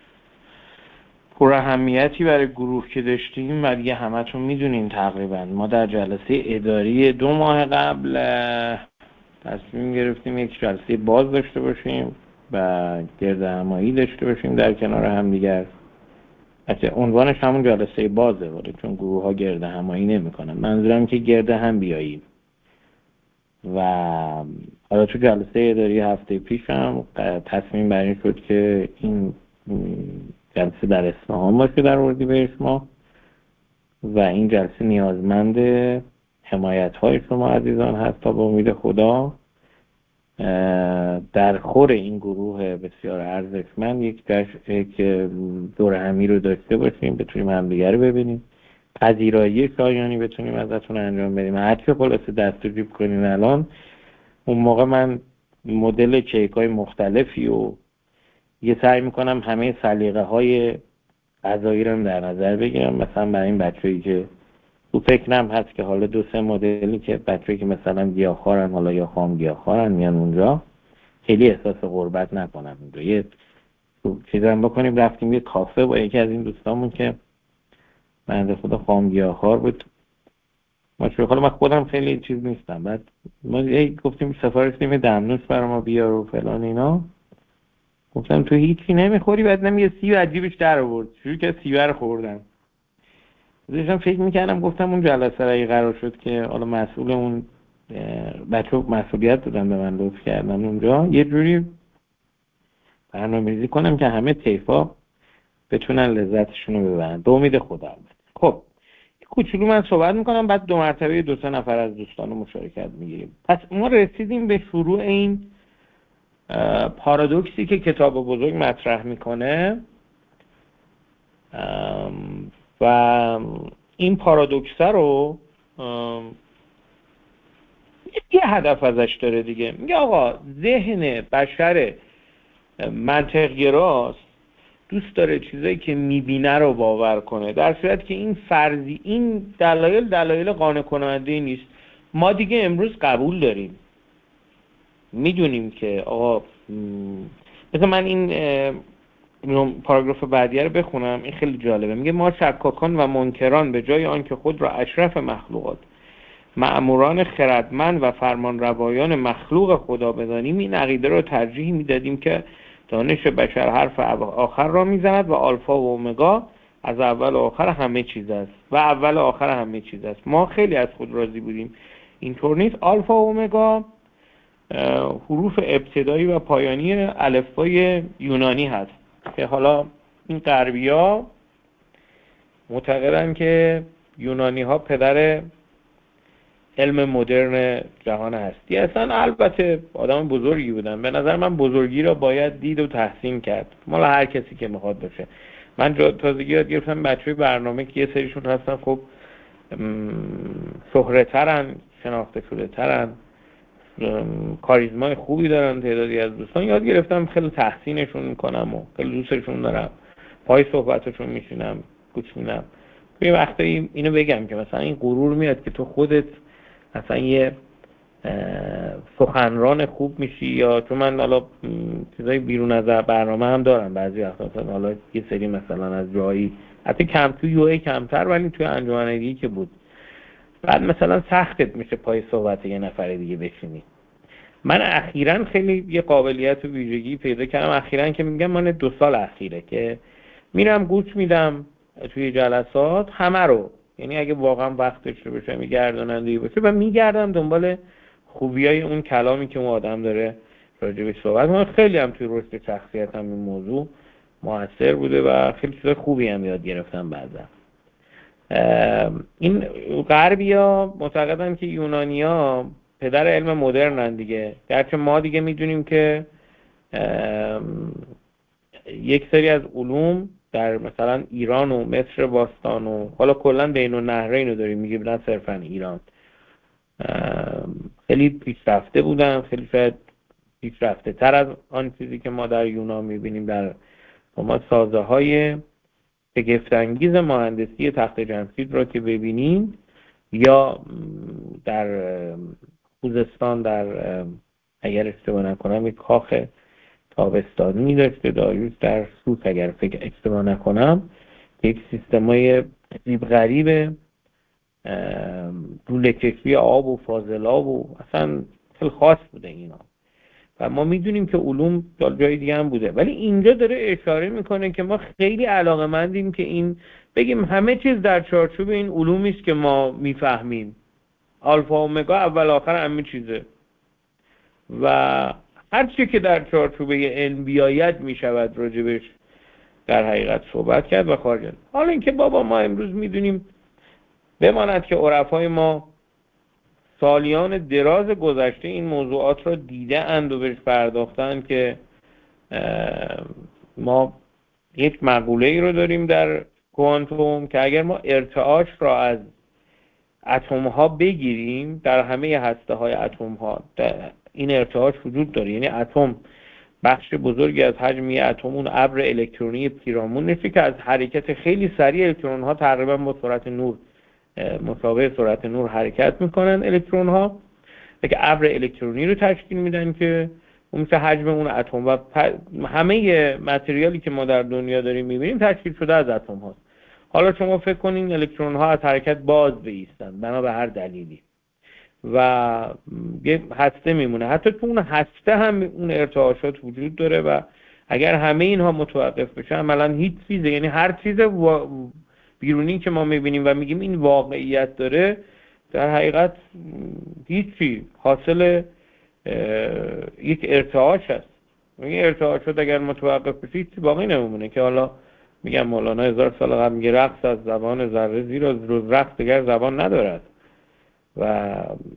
Speaker 1: پر اهمیتی برای گروه که داشتیم و دیگه همتون میدونین تقریبا ما در جلسه اداری 2 ماه قبل تصمیم گرفتیم یک جلسه باز داشته باشیم و گردهمایی داشته باشیم در کنار همدیگر. حتی عنوانش همون جلسه بازه، ولی چون گروه ها گردهمایی نمی‌کنن، منظورم که گرده هم بیاییم. و حالا تو جلسه اداری هفته پیش هم تصمیم بر این شد که این جلسه در اصفهان باشه در اردیبهشت ماه و این جلسه نیازمند حمایت های شما عزیزان هست تا به امید خدا در خور این گروه بسیار ارزشمند یک دور همی رو داشته باشیم، بتونیم همدیگه رو ببینیم، پذیرایی شایانی بتونیم ازتون انجام بدیم. هرچی خلاصه دست و جیب کنین. الان اون موقع من مدل کیک های مختلفی و یه سعی میکنم همه سلیقه های غذایی رو در نظر بگیرم، مثلا برای این بچه‌ای که تو فکرم هست که حالا 2-3 مدلی که بچه‌ای که مثلا گیاهخوارن حالا یا خام گیاهخوارن میان اونجا خیلی احساس غربت نکنن اونجا. یه چیزام بکنیم رفتیم یه کافه با یکی از این دوستامون که بنده خدا خام گیاهخوار بود. ما من خودم خیلی چیز نیستم. بعد ما گفتیم سفارش بدیم دمنوش برای ما بیار و فلان اینا. گفتم تو هیچی نمیخوری؟ بعد یه سیب عجیبش در آورد. شروع کرد سیب رو خوردن. داشتم فکر میکردم گفتم اون جلسه رایی قرار شد که حالا مسئول اون بچه‌ها مسئولیت دادن به من لطف کردن اونجا یه جوری برنامه‌ریزی کنم که همه طیفا بتونن لذتشون رو ببرن به امید خدا. خب کوچولو من صحبت میکنم بعد 2 مرتبه 2-3 نفر از دوستان رو مشارکت میگیریم. پس ما رسیدیم به شروع این پارادوکسی که کتاب بزرگ مطرح میکنه و این پارادوکس رو یه هدف ازش داره دیگه. میگه آقا ذهن بشر منطق‌گراست دوست داره چیزایی که میبینه رو باور کنه، در صورت که این فرضی این دلایل قانع کننده نیست. ما دیگه امروز قبول داریم میدونیم که آقا مثلا من این پاراگراف بعدی رو بخونم، این خیلی جالبه. میگه ما شکاکان و منکران به جای آنکه خود را اشرف مخلوقات مأموران خردمند و فرمانروایان مخلوق خدا بدانیم این عقیده را ترجیح میدادیم که دانش بشر حرف آخر را میزند و آلفا و اومگا از اول و آخر همه چیز است و اول و آخر همه چیز است. ما خیلی از خود راضی بودیم. اینطور نیست. آلفا و اومگا حروف ابتدایی و پایانی الفبای یونانی هست که حالا این غربی‌ها معتقدن که یونانی ها پدر علم مدرن جهان هستی هستن. البته آدم بزرگی بودن. به نظر من بزرگی را باید دید و تحسین کرد مال هر کسی که میخواد باشه. من تازگی یاد گرفتم بچه‌های برنامه که یه سریشون هستن خب شهرترن، شناخته شده ترن، کاریزمای خوبی دارن. تعدادی از دوستان یاد گرفتم خیلی تحسینشون میکنم و خیلی دوستشون دارم، پای صحبتشون میشینم گوش میدم. یه وقتی اینو بگم که مثلا این غرور میاد که تو خودت مثلا یه سخنران خوب میشی، یا چون من حالا چیزای بیرون از برنامه هم دارم بعضی وقتا، مثلا حالا یه سری مثلا از جایی حتی کم تو یوه کمتر ولی توی انجمنگی که بود بعد مثلا سختت میشه پای صحبت یه نفر دیگه بشینی. من اخیراً خیلی یه قابلیت و ویژگی پیدا کردم اخیراً که میگم من 2 سال اخیره که میرم گوش میدم توی جلسات همه رو، یعنی اگه واقعا وقتش رو بشه میگردونندهی باشه و میگردم دنبال خوبیای اون کلامی که اون آدم داره راجبش صحبت کنه. خیلی هم توی رشد شخصیتم این موضوع موثر بوده و خیلی چیز خوبی هم یاد گرفتم بعضا. این غربی‌ها معتقدن که یونانی‌ها پدر علم مدرنن دیگه، گرچه ما دیگه میدونیم که یک سری از علوم در مثلا ایران و مصر باستان و حالا کلا بین النهرین رو داریم میگیم، نه صرفا ایران، خیلی پیشرفته بودن، خیلی شاید پیشرفته تر از آن چیزی که ما در یونان میبینیم. در ما سازه های شگفت‌انگیز مهندسی تخت جمشید را که ببینیم، یا در خوزستان در اگر اشتباه نکنم یک کاخ تابستانی داشته داریوش در سوس اگر فکر اشتباه نکنم، یک سیستمای عجیب غریب لوله کشی آب و فاضلاب و اصلا خیلی خاص بوده اینا و ما میدونیم که علوم جای دیگه هم بوده. ولی اینجا داره اشاره میکنه که ما خیلی علاقه‌مندیم که این بگیم همه چیز در چارچوب این علومی است که ما میفهمیم، آلفا و اومگا اول آخر همه چیزه و هر چی که در چارچوب علم بیاید میشود راجبش در حقیقت صحبت کرد و خارج. حالا اینکه بابا ما امروز میدونیم بماند که عرفای ما سالیان دراز گذشته این موضوعات را دیده اند و بهش پرداختن که ما یک مقوله ای رو داریم در کوانتوم که اگر ما ارتعاش را از اتم ها بگیریم، در همه هسته های اتم ها این ارتعاش وجود داره، یعنی اتم بخش بزرگی از حجم اتم اون ابر الکترونی پیرامون نشه که از حرکت خیلی سریع الکترون ها تقریبا با سرعت نور مساوی سرعت نور حرکت میکنن الکترون ها و که ابر الکترونی رو تشکیل میدن که اون مثل حجم اون اتم و همه متریالی که ما در دنیا داریم میبینیم تشکیل شده از اتم هاست. حالا شما فکر کنین الکترون ها از حرکت باز بایستن بنا به هر دلیلی و یه هسته میمونه، حتی تو اون هسته هم اون ارتعاشات وجود داره و اگر همه اینها متوقف بشه عملا هیچ چیزه، یعنی هر چیز بیرونی که ما میبینیم و میگیم این واقعیت داره در حقیقت هیچی حاصل یک ارتعاش هست. این ارتعاشات اگر متوقف بشه هیچی باقی نمیمونه که حالا میگم مولانا 1000 سال قبل میگه رقص از زبان ذره زیرا رقص دیگر زبان ندارد و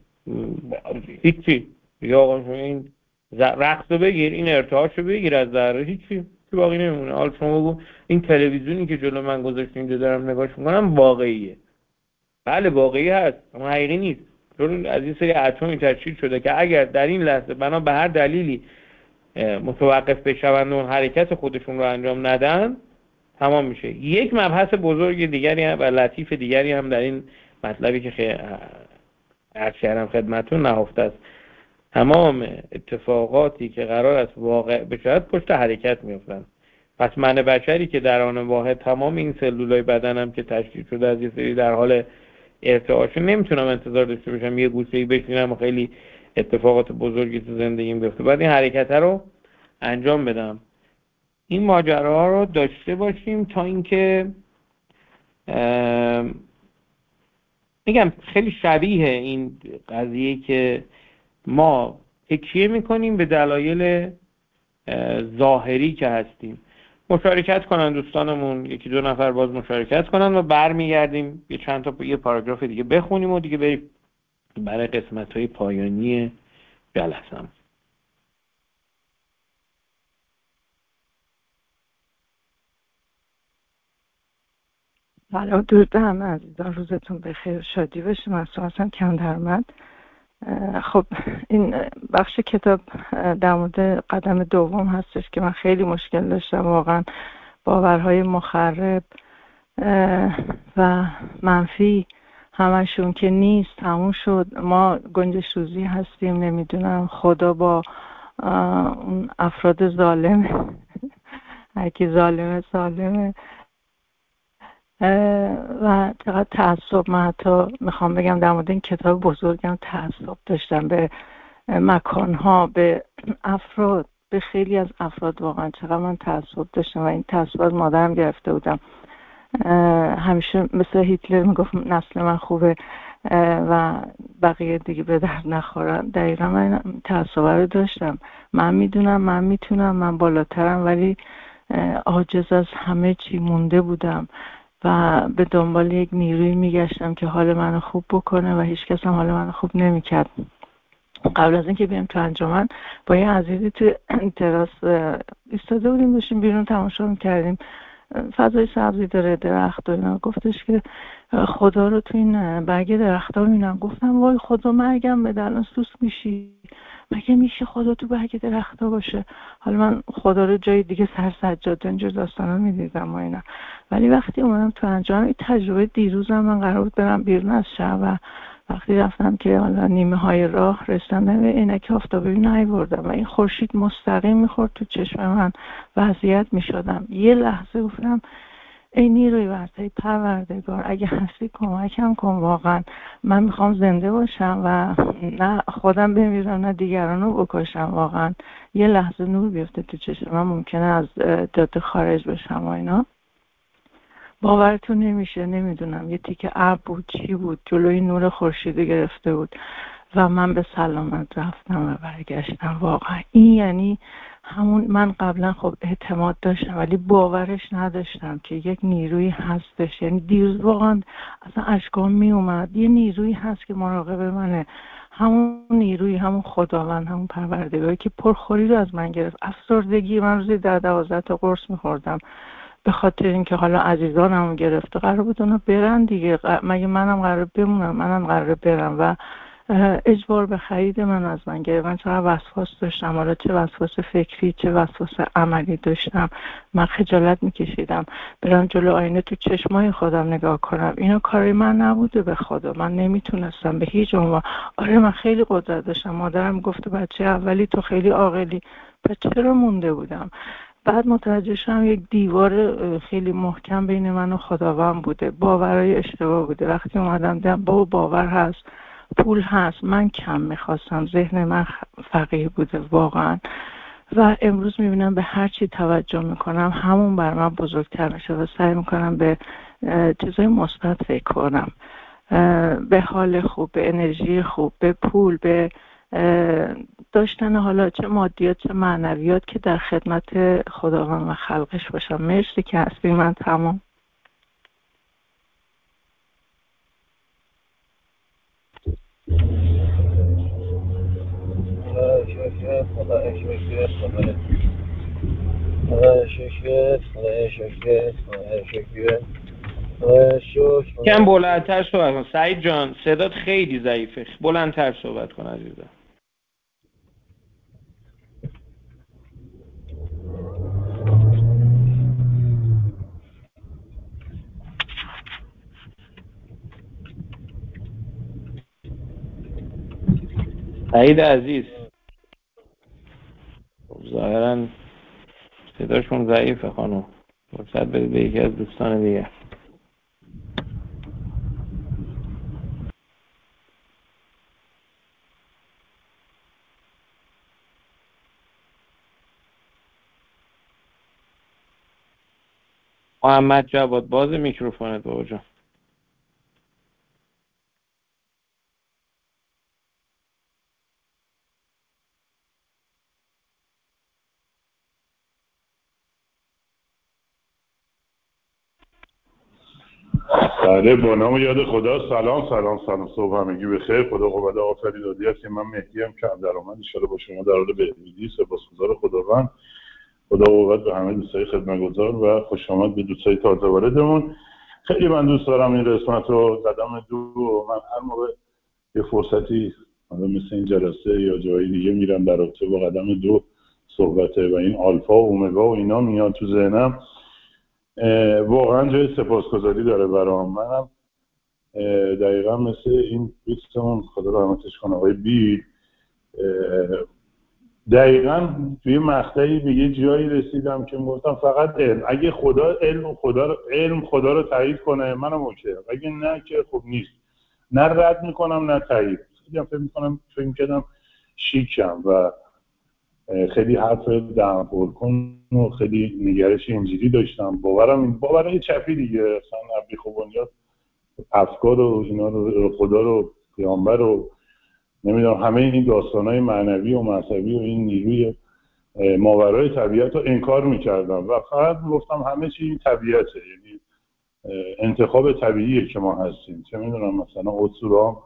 Speaker 1: هیچی دیگه آقا این رقص رو بگیر، این ارتعاش رو بگیر از ذره، هیچی باقی نمیمونه. حالا شما بگو این تلویزیونی که جلو من گذاشتین اینجا دارم نگاش میکنم واقعیه، بله واقعی هست اما حقیقی نیست، چون از این سری اتمی تشکیل شده که اگر در این لحظه بنا به هر دلیلی متوقف بشوند و حرکت خودشون رو انجام ندن تمام میشه. یک مبحث بزرگ دیگری هم و لطیف دیگری هم در این مطلبی که عرض کردم خدمتتون نهفته است. تمام اتفاقاتی که قرار است واقع بشود پشت حرکت میافتند. پس من بشری که در آن واحد تمام این سلولای بدنم که تشکیل شده از یه سری در حال ارتعاش، نمیتونم انتظار داشته باشم یه گوشه‌ای بشینم و خیلی اتفاقات بزرگی تو زندگیم بیفته، بعد این حرکت رو انجام بدم. این ماجراها رو داشته باشیم تا اینکه میگم خیلی شبیه این قضیه که ما تکیه میکنیم به دلایل ظاهری که هستیم. مشارکت کنن دوستانمون، یکی دو نفر باز مشارکت کنن و برمیگردیم یه چند تا یه پاراگراف دیگه بخونیم و دیگه بریم برای قسمت‌های پایانی جلسه‌ام.
Speaker 8: سلام، درود به همه عزیزان، روزتون بخیر، شادی باشه. من اصلا کم درآمد. خب این بخش کتاب در مورد قدم دوم هستش که من خیلی مشکل داشتم واقعا. باورهای مخرب و منفی همشون که نیست، تموم شد. ما گنجش روزی هستیم، نمیدونم خدا با اون افراد ظالم هر کی ظالمه سالمه و چقدر تعصب. من حتی میخوام بگم در مورد این کتاب بزرگم تعصب داشتم به مکانها، به افراد، به خیلی از افراد. واقعا چقدر من تعصب داشتم و این تعصب از مادرم گرفته بودم. همیشه مثل هیتلر میگفت نسل من خوبه و بقیه دیگه به درد نخورن. دقیقا من تعصب رو داشتم. من میدونم، من میتونم، من بالاترم، ولی عاجز از همه چی مونده بودم و به دنبال یک نیروی میگشتم که حال منو خوب بکنه و هیچ کس هم حال منو خوب نمیکرد. قبل از اینکه بیام تو انجمن با یه عزیزی تو تراس ایستاده بودیم، داشتیم بیرون تماشا میکردیم، فضای سبزی داره، درخت و اینا. گفتش که خدا رو تو این برگ درخت ها میبینم. گفتم وای خدا، مرگم به الان سوس میشی، مگه میشه خدا تو برگ درخت ها باشه؟ حالا من خدا رو جای دیگه سر سجاده اینجور داستان ها میدیدم و اینا، ولی وقتی اومدم تو انجام تجربه دیروزم، من قرار بود برم بیرون از شهر و وقتی رفتم که حالا نیمه های راه رسیدم به عینک آفتابی نیاوردم و این خورشید مستقیم میخورد تو چشم من و اذیت میشدم. یه لحظه گفتم ای نیروی ورزی پروردگار، اگه هستی کمکم کن، واقعا من میخوام زنده باشم و نه خودم بمیرم نه دیگران رو بکشم. واقعا یه لحظه نور بیفته تو چشم من، ممکنه از جاده خارج بشم و اینا. باورتون نمیشه، نمیدونم یه تیکه ابر بود چی بود جلوی نور خورشید گرفته بود و من به سلامت رفتم و برگشتم. واقعا این یعنی همون من قبلا خب اعتماد داشتم ولی باورش نداشتم که یک نیروی هستش. یعنی دیروز واقعا اصلا اشکام می اومد، یه نیروی هست که مراقب منه، همون نیروی، همون خداوند، همون پروردگاری که پرخوری رو از من گرفت. افسردگی، من روزی 12 تا قرص میخوردم به خاطر اینکه حالا عزیزانم گرفته، قرار بود اونا برن دیگه، مگه منم قرار بمونم؟ منم قرار برم و اجبار به خرید من از من گرفت. من چقدر وسواس داشتم، حالا چه وسواس فکری چه وسواس عملی داشتم. من خجالت میکشیدم برم جلو آینه تو چشمای خودم نگاه کنم. اینا کاری من نبوده، به خدا من نمیتونستم به هیچ عنوان. آره من خیلی قدرت داشتم، مادرم گفته بچه اولی تو خیلی عاقلی، پس چرا مونده بودم؟ بعد متوجه شدم یک دیوار خیلی محکم بین من و خداوند بوده، باورهای اشتباه بوده. وقتی اومدم دیدم بابا باور هست، پول هست، من کم میخواستم، ذهن من فقیر بوده واقعا. و امروز میبینم به هر چی توجه میکنم همون بر من بزرگتر میشه و سعی میکنم به چیزای مثبت فکر کنم، به حال خوب، به انرژی خوب، به پول، به داشتن حالا چه مادیات چه معنویات که در خدمت خداوند و خلقش باشم. مرسی که هستی. من تمام.
Speaker 1: کم بلندتر صحبت کن سعید جان، صدات خیلی ضعیفه، بلندتر صحبت کن عزیزم. سعید عزیز ظاهرا صداشون ضعیفه خانم، فرصت بدید به یکی از دوستان دیگه. محمد جواد باز میکروفونت بابا جان.
Speaker 9: بله با نام یاد خدا. سلام صبح همگی بخیر. خدا قوت آفرین دادی است که من مهدی ام کم درآمد ان شاءالله با شما در حال بهبودی. سپاسگزار خداوند. خدا قوت به همه دوستای خدمتگزار و خوش آمد به دوستای تازه واردمون. خیلی من دوست دارم این قسمت رو. قدم دو من هر موقع یه فرصتی مثل این جلسه یا جایی دیگه میرم در رابطه با قدم دو صحبته و این آلفا و اومگا و اینا میاد تو ذهنم، واقعا جای سپاسگزاری داره برام. منم دقیقا مثل این دوستمون خدا رحمتش کنه آقای بی، دقیقا توی مقطعی به یه جایی رسیدم که گفتم فقط علم، اگه علم خدا رو تایید کنه منم اوکی، اگه نه که خب نیست، نه رد میکنم نه تایید. فکر میکنم شیکم و خیلی حرف دهن پر کن و خیلی نگرش اینجوری داشتم. باورای چپی دیگه، اصلا عبی خوبانیات افکار و اینا رو، خدا رو، پیامبر رو، نمیدونم همه این داستانهای معنوی و مذهبی و این نیروی ماورای طبیعت رو انکار میکردم و فقط گفتم همه چی این طبیعته، یعنی انتخاب طبیعیه که ما هستیم. چه میدونم مثلا اسطوره‌ها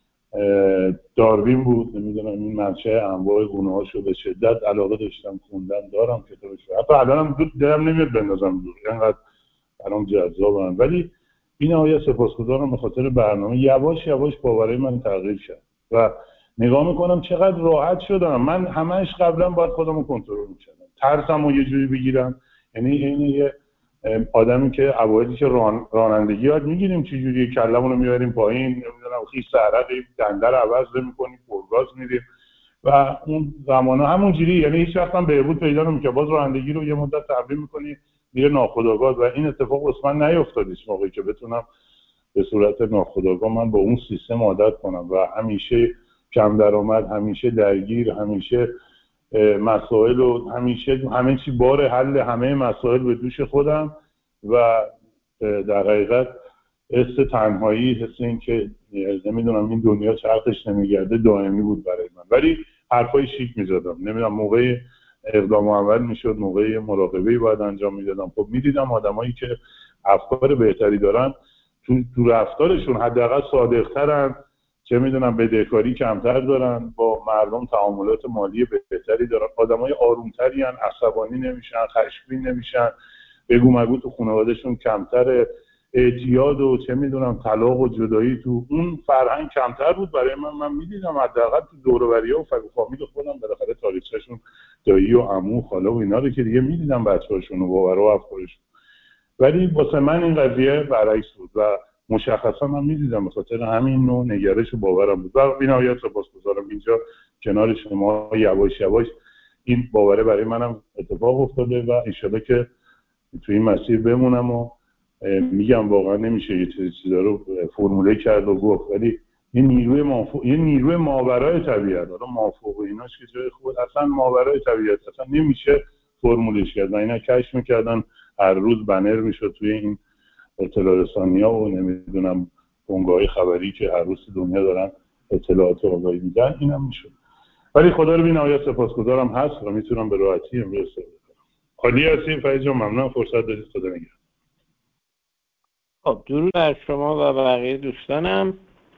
Speaker 9: داروین بود، نمیدونم این منشأ انواع گونه‌هاشو به شدت علاقه داشتم، خوندم، دارم کتابش، حتی الانم دلم نمیاد بندازم دور، اینقدر برام جذابه. ولی این آیه سپاسگزارم به خاطر برنامه. یواش یواش باورای من تغییر کرد و نگاه میکنم چقدر راحت شدم. من همش قبلا باید خودمو کنترل میکردم، ترسمو یه جوری بگیرم، یعنی این یه آدمی که اوایلی که رانندگی یاد میگیریم چجوری کلمون رو میبریم پایین، نمیدونم خیس عرقی، دنده رو عوض میکنیم، پرگاز میریم و اون زمانا همونجوری، یعنی هیچ وقت هم بهبود پیدا نمیکنه. باز رانندگی رو یه مدت تمرین میکنی میره ناخودآگاه و این اتفاق واسه من نیافتاد هیچ موقعی که بتونم به صورت ناخودآگاه من با اون سیستم عادت کنم و همیشه کم درآمد، همیشه درگیر، همیشه مسائل و همیشه همه چی بار حل همه مسائل به دوش خودم و در حقیقت حس تنهایی، حس این که نمیدونم این دنیا چرخش نمیگرده دائمی بود برای من. ولی حرفای شیک میزدم، نمیدونم موقع اقدام عمل میشد، موقع مراقبه‌ای باید انجام میدادم. خب میدیدم آدمایی که افکار بهتری دارن تو رفتارشون حداقل صادق‌ترن، چه میدونم بدهکاری کمتر دارن، با مردم تعاملات مالی بهتری دارن، آدمای آرومتری ان، عصبانی نمیشن، خشمگین نمیشن، بگو مگو تو خانوادهشون کمتره، اعتیاد و چه میدونم طلاق و جدایی تو اون فرهنگ کمتر بود برای من میدیدم حداقل تو دور و بری‌ها و فامیل خودم بالاخره تاریخچه‌شون دایی و عمو خاله و اینا رو که دیگه میدیدم بچه‌هاشون و باور و افکارشون. ولی واسه من این قضیه برعکس بود و مشخصا من میدیدم به خاطر همین نوع نگرش و باورم بود. و بی‌نهایت سپاسگزارم اینجا کنار شما یواش یواش این باوره برای منم اتفاق افتاده و انشالله که تو این مسیر بمونم و میگم واقعا نمیشه یه چیزا رو فرموله کرد و گفت، ولی یه نیروی ماورای طبیعت، حالا مافوق و ایناش که جای خود، اصلا ماورای طبیعت اصلا نمیشه فرمولش کرد. و اینا کشف میکردن هر روز بنر میشد توی این اطلاع رسانی‌ها و نمیدونم بنگاه‌های خبری که هر روز دنیا دارن اطلاعات و آگاهی میدن، اینم میشد. ولی خدا رو بی‌نهایت سپاسگزارم هست و میتونم به راحتی امروز صحبت کنم. عالی هستین فرید جان، ممنونم فرصت دادید. خدا نگهدار.
Speaker 1: خب درود بر شما و بقیه دوستانم.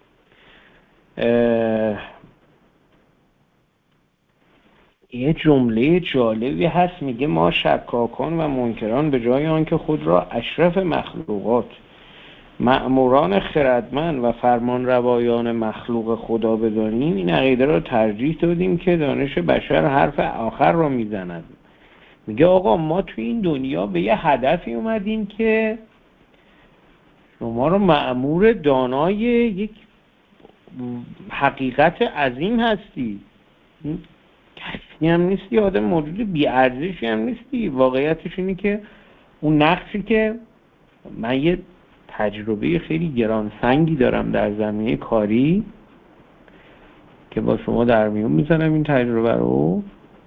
Speaker 1: یه جمله جالبی هست میگه ما شکاکان و منکران به جای آنکه خود را اشرف مخلوقات، مأموران خردمند و فرمانروایان مخلوق خدا بدانیم، این عقیده را ترجیح دادیم که دانش بشر حرف آخر را میزند. میگه آقا ما توی این دنیا به یه هدفی اومدیم که شما رو مأمور دانای یک حقیقت عظیم هستی، کسی هم نیستی، آدم موجود بی‌ارزشی هم نیستی. واقعیتش اینه که اون نقشی که من یه تجربه خیلی گرانسنگی دارم در زمینه کاری که با شما در میون میزنم این تجربه رو.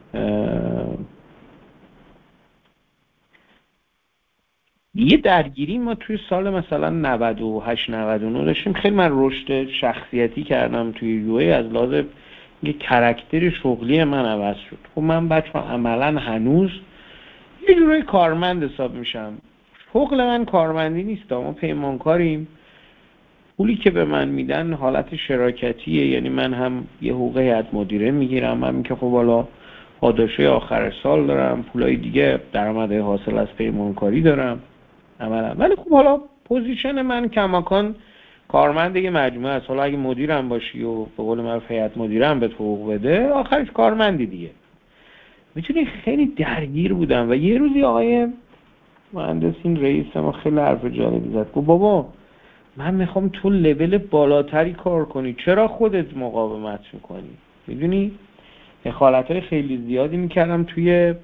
Speaker 1: یه درگیری ما توی سال مثلا 98 99 داشتیم. خیلی من رشد شخصیتی کردم توی یوی، از لحاظ یه کاراکتر شغلی من عوض شد. خب من بچه‌ها عملاً هنوز یه جورای کارمند حساب میشم. شغل من کارمندی نیست، ما پیمانکاریم. پولی که به من میدن حالت شراکتیه، یعنی من هم یه حقوق هیئت مدیره میگیرم، هم که خب حالا پاداشای آخر سال دارم، پولای دیگه درآمد حاصل از پیمانکاری دارم عملاً. ولی خب حالا پوزیشن من کماکان کارمند یه مجموعه است. حالا اگه مدیرم باشی و به قول معروف هیئت مدیرم به حقوق بده، آخرش کارمندی دیگه. میتونی خیلی درگیر بودم و یه روزی آقای مهندس این رئیس ما خیلی حرف جالبی زد. گفت بابا من میخوام تو لول بالاتری کار کنی، چرا خودت مقاومت میکنی؟ میدونی دخالت‌های خیلی زیادی میکردم توی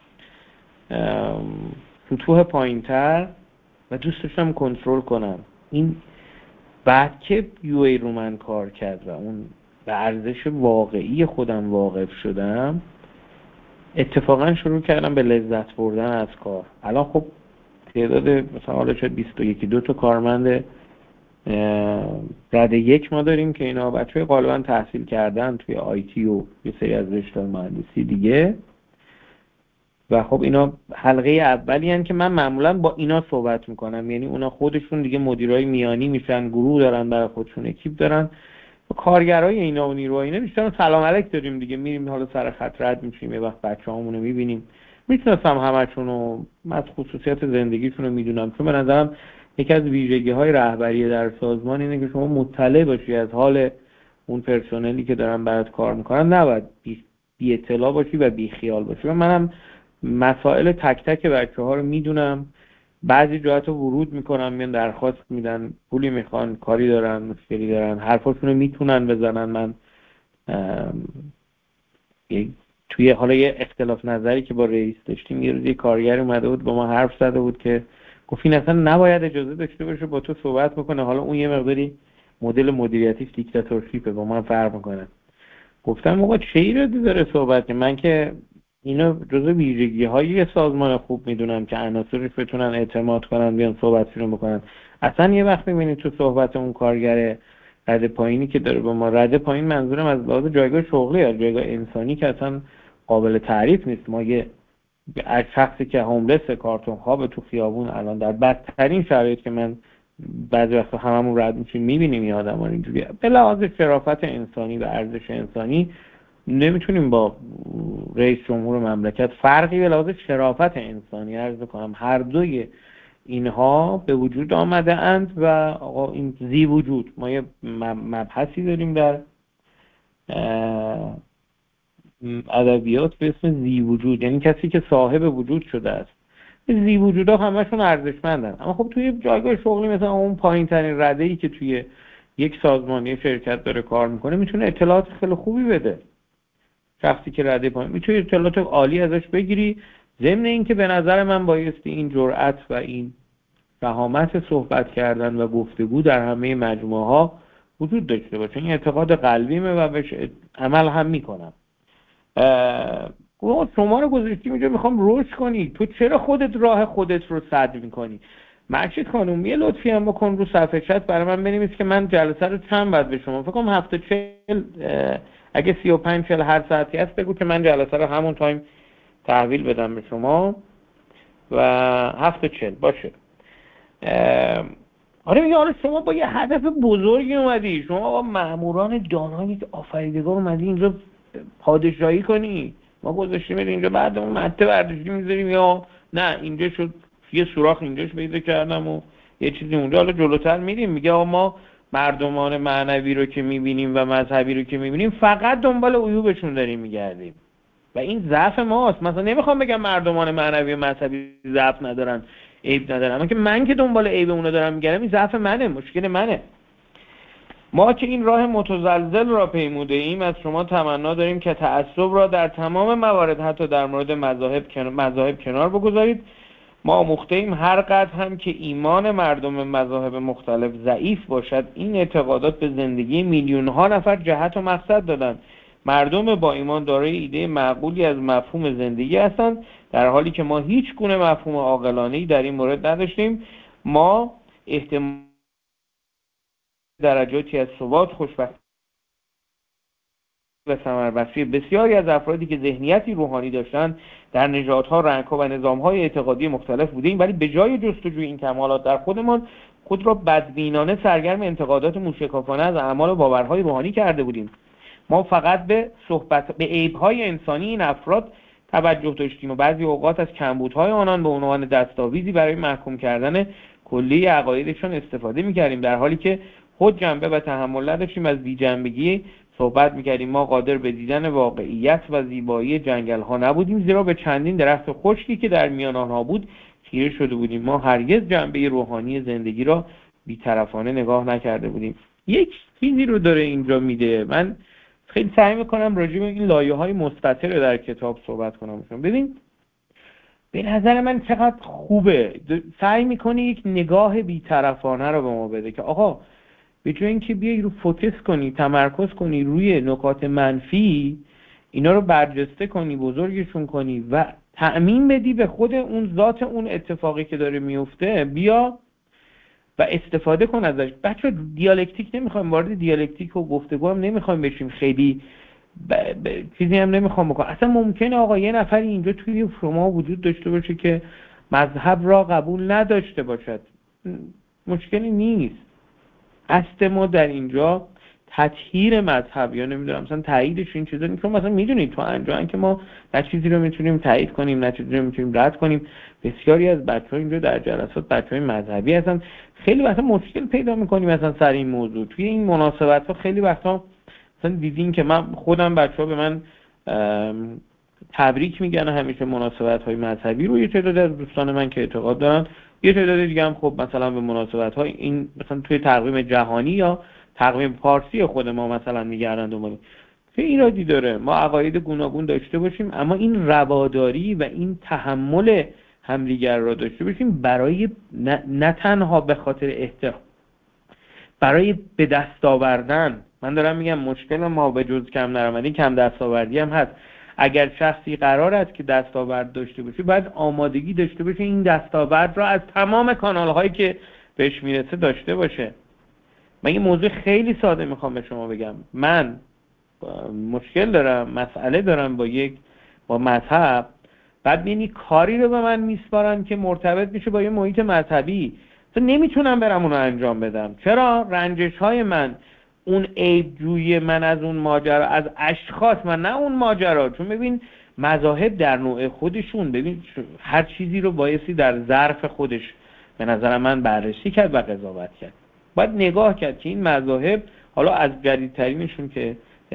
Speaker 1: سطوح پایین‌تر و دوست داشتم کنترل کنم. این بعد که یو ای رو من کار کرد و اون به ارزش واقعی خودم واقف شدم، اتفاقا شروع کردم به لذت بردن از کار. الان خب تعداد مثلا حالا شاید 21 تا کارمند رده یک ما داریم که اینا بچه‌های غالبا تحصیل کردن توی آیتی و یه سری از رشته مهندسی دیگه. و خب اینا حلقه اولی هن که من معمولا با اینا صحبت میکنم، یعنی اونا خودشون دیگه مدیرای میانی میشن، گروه دارن برای خودشون، اکیپ دارن. کارگرای اینا و نیروهای اینا بیشتر سلام علیک داریم دیگه، میریم حالا سر خط رد میشیم، یه وقت بچه‌هامون رو میبینیم. میتونستم همشون رو از خصوصیات زندگیشون رو میدونم، چون به نظرم یکی از ویژگی‌های رهبری در سازمان اینه که شما مطلع باشی از حال اون پرسنلی که دارن برات کار میکنن، نباید بی اطلاع باشی و بی خیال باشی. و منم مسائل تک تک بچه‌ها رو میدونم. بعضی جاها ورود میکنم، میان درخواست میدن، پولی میخوان، کاری دارن، مشکلی دارن، حرفاشونو میتونن بزنن. من توی حالا یه اختلاف نظری که با رئیس داشتیم، یه روز یه کارگر اومده بود با ما حرف زده بود که گفت این اصلا نباید اجازه داشته باشه با تو صحبت بکنه. حالا اون یه مقداری مدل مدیریتیش دیکتاتورشیپه، با من فرق میکنه. گفتم آقا چه ایرادی داره صحبت؟ من که اینا جزء ویژگی‌های سازمان خوب میدونم که عناصرش بتونن اعتماد کنن، بیان صحبتشون بکنن. اصلا یه وقت میبینید تو صحبت اون کارگر رده پایینی که داره با ما، رده پایین منظورم از لحاظ جایگاه شغلی، از جایگاه انسانی که اصلا قابل تعریف نیست. ما یه از شخصی که هوملس کارتون خواب تو خیابون الان در بدترین شرایط که من بعضی وقتا هممون رد میشیم میبینیم این آدم‌ها اینجوری، به لحاظ شرافت انسانی و ارزش انسانی نمیتونیم با رئیس جمهور مملکت فرقی به لحاظ شرافت انسانی عرض کنم. هر دوی اینها به وجود آمده اند و آقا این زی وجود، ما یه مبحثی داریم در ادبیات به اسم زی وجود، یعنی کسی که صاحب وجود شده است. زی وجودا همشون ارزشمندن، اما خب توی جایگاه شغلی مثلا اون پایین ترین رده‌ای که توی یک سازمانی شرکت داره کار میکنه میتونه اطلاعات خیلی خوبی بده. شخصی که رده پایین میتونه اطلاعات عالی ازش بگیری، ضمن اینکه به نظر من بایستی این جرأت و این فهامت صحبت کردن و گفتگو در همه مجموعه ها وجود داشته باشه. این اعتقاد قلبیمه و بهش عمل هم میکنم. شما رو گذاشتیم اینجا میخوام رشد کنی، تو چرا خودت راه خودت رو سد میکنی؟ مرشید خانوم یه لطفی هم بکن رو صفحه چت برای من بنویس که من جلسه رو چند بعد به شما، فکر کنم 7:40 اگه 35-40 هر ساعتی هست بگو که من جلسه رو همون تایم تحویل بدم به شما و 7:40 باشه. آره میگه آره شما با یه هدف بزرگی اومدی، شما با ماموران دانای آفریدگار اومدی اینجا پادشاهی کنی، ما گذاشتیم اینجا بعد اون مته برداشتی میذاریم یا نه اینجا شد یه سوراخ اینجاش پیدا کردم و یه چیزی اونجا. حالا جلوتر میریم میگه آقا ما مردمان معنوی رو که میبینیم و مذهبی رو که میبینیم فقط دنبال عیوبشون داریم میگردیم و این ضعف ماست. مثلا نمیخوام بگم مردمان معنوی و مذهبی ضعف ندارن، عیب ندارن، اما که من که دنبال عیب اونو دارم میگردم این ضعف منه، مشکل منه. ما که این راه متزلزل را پیموده ایم از شما تمنا داریم که تعصب را در تمام موارد حتی در مورد مذاهب کنار بگذارید. ما آموخته ایم هر قدر هم که ایمان مردم مذاهب مختلف ضعیف باشد این اعتقادات به زندگی میلیون ها نفر جهت و مقصد دادند. مردم با ایمان دارای ایده معقولی از مفهوم زندگی هستند، در حالی که ما هیچ گونه مفهوم عاقلانه‌ای در این مورد نداشتیم. ما احتمال درجاتی از ثبات، خوشبختی و ثمربخشی بسیاری از افرادی که ذهنیتی روحانی داشتند در نژادها، رنگ‌ها و نظام‌های اعتقادی مختلف بودیم، ولی به جای جستجوی این کمالات در خودمان خود را بدبینانه سرگرم انتقادات موشکافانه از اعمال و باورهای روحانی کرده بودیم. ما فقط به عیب‌های انسانی این افراد توجه داشتیم و بعضی اوقات از کمبودهای آنان به عنوان دستاویزی برای محکوم کردن کلی عقایدشان استفاده می‌کردیم، در حالی که خود جنبه و تحمل نداشتیم از بی‌جنبگی صحبت می‌کردیم. ما قادر به دیدن واقعیت و زیبایی جنگل‌ها نبودیم، زیرا به چندین درخت خشکی که در میان آنها بود خیره شده بودیم. ما هرگز جنبه روحانی زندگی را بی‌طرفانه نگاه نکرده بودیم. یک چیزی رو داره اینجا میده، من خیلی سعی میکنم راجع به این لایه‌های مستتر در کتاب صحبت کنم. ببین به نظر من چقدر خوبه سعی میکنه یک نگاه بی‌طرفانه رو به ما بده که آقا به جای اینکه بیای رو فوکس کنی، تمرکز کنی روی نکات منفی، اینا رو برجسته کنی، بزرگشون کنی و تأمین بدی به خود اون ذات اون اتفاقی که داره میفته، بیا و استفاده کن ازش. بچه دیالکتیک نمیخوایم وارد دیالکتیک و گفتگو هم نمیخوایم بشیم، خیلی چیزی هم نمیخوام بکنم. اصلا ممکنه آقا یه نفری اینجا توی شما وجود داشته باشه که مذهب را قبول نداشته باشد، مشکلی نیست. اصل ما در اینجا تطهیر مذهب یا نمیدونم مثلا تاییدش این چیزا نیست، چون مثلا میدونید تو انجام که ما نه چیزی رو میتونیم تایید کنیم نه چیزی رو میتونیم رد کنیم. بسیاری از بچه‌ها اینجا در جلسات بچه‌های مذهبی هستن، خیلی وقتا مشکل پیدا می‌کنیم مثلا سر این موضوع. توی این مناسبت‌ها خیلی وقتا مثلا دیدین که من خودم بچه‌ها به من تبریک میگن همیشه مناسبت‌های مذهبی رو، یه تعداد از دوستان من که اعتقاد دارن، یه تعداد دیگه هم خب مثلا به مناسبت‌های این مثلا توی تقویم جهانی یا تقویم پارسی خود ما مثلا میگردن دنبال. چه ایرادی داره ما عقاید گوناگون داشته باشیم، اما این رواداری و این تحمل همدیگر را داشته باشیم برای نه تنها به خاطر برای به دست آوردن. من دارم میگم مشکل ما به جز کم درآمدی کم دستاوردی هم هست. اگر شخصی قرار است که دستاورد داشته باشه باید آمادگی داشته باشه این دستاورد را از تمام کانال هایی که بهش میرسه داشته باشه. من یه موضوع خیلی ساده میخوام به شما بگم. من مشکل دارم، مسئله دارم با مذهب، بعد بینی کاری رو به من میسپارن که مرتبط میشه با یه محیط مذهبی، تو نمیتونم برم اونو انجام بدم. چرا؟ رنجش های من، اون عیب جویی من از اون ماجرا، از اشخاص من، نه اون ماجرا. چون ببین مذاهب در نوع خودشون، ببین هر چیزی رو بایستی در ظرف خودش به نظر من بررسی کرد و قضاوت کرد. باید نگاه کرد که این مذاهب، حالا از جدیدترینشون که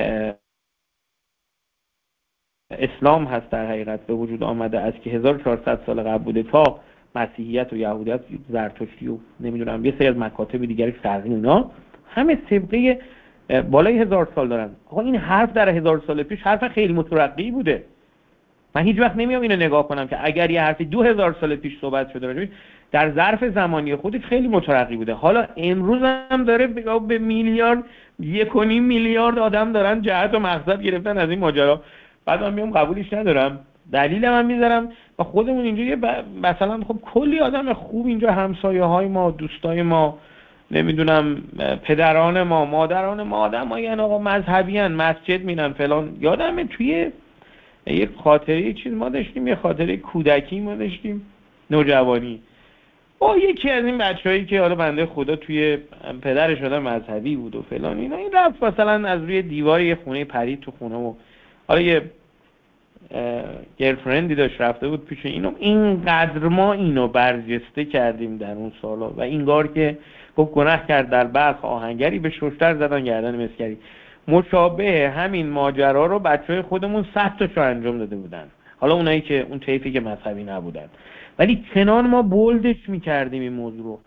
Speaker 1: اسلام هست در حقیقت به وجود آمده از که 1400 سال قبل بوده تا مسیحیت و یهودیت، زرتشتی و نمیدونم یه سری از مکاتب دیگر شرقی، اینا همه سابقه بالای 1000 سال دارن. آقا این حرف در 1000 سال پیش حرف خیلی مترقی بوده. من هیچ وقت نمیام اینو نگاه کنم که اگر یه حرفی 2000 سال پیش صحبت شده باشه در ظرف زمانی خودش خیلی مترقی بوده. حالا امروز هم داره به میلیارد 1.5 میلیارد آدم دارن جهت و مقصد گرفتن از این ماجرا. بعد من میام قبولش ندارم، دلیلم هم میذارم و خودمون اینجا مثلا خب کلی آدم خوب اینجا، همسایه های ما، دوستای ما، نمیدونم پدران ما، مادران ما، آدمایی ان آقا مذهبی ان، مسجد میرن فلان. یادمه توی یک خاطره چیز ما داشتیم، یه خاطره کودکی ما داشتیم، نوجوانی، با یکی از این بچه‌هایی که حالا بنده خدا توی پدرش آدم مذهبی بود و فلان اینا، این رفت مثلا از روی دیوار یه خونه پرید تو خونه و حالا یه گرلفرندی داشت رفته بود پیش اینو. اینقدر ما اینو برجسته کردیم در اون سالا و اینگار که گفت گناه کرد در برق آهنگری به ششتر زدن گردن مسکری. مشابه همین ماجرا رو بچهای خودمون 100 تاشو انجام داده بودن، حالا اونایی که اون طیفی که مذهبی نبودن، ولی کنان ما بولدش میکردیم این موضوع رو.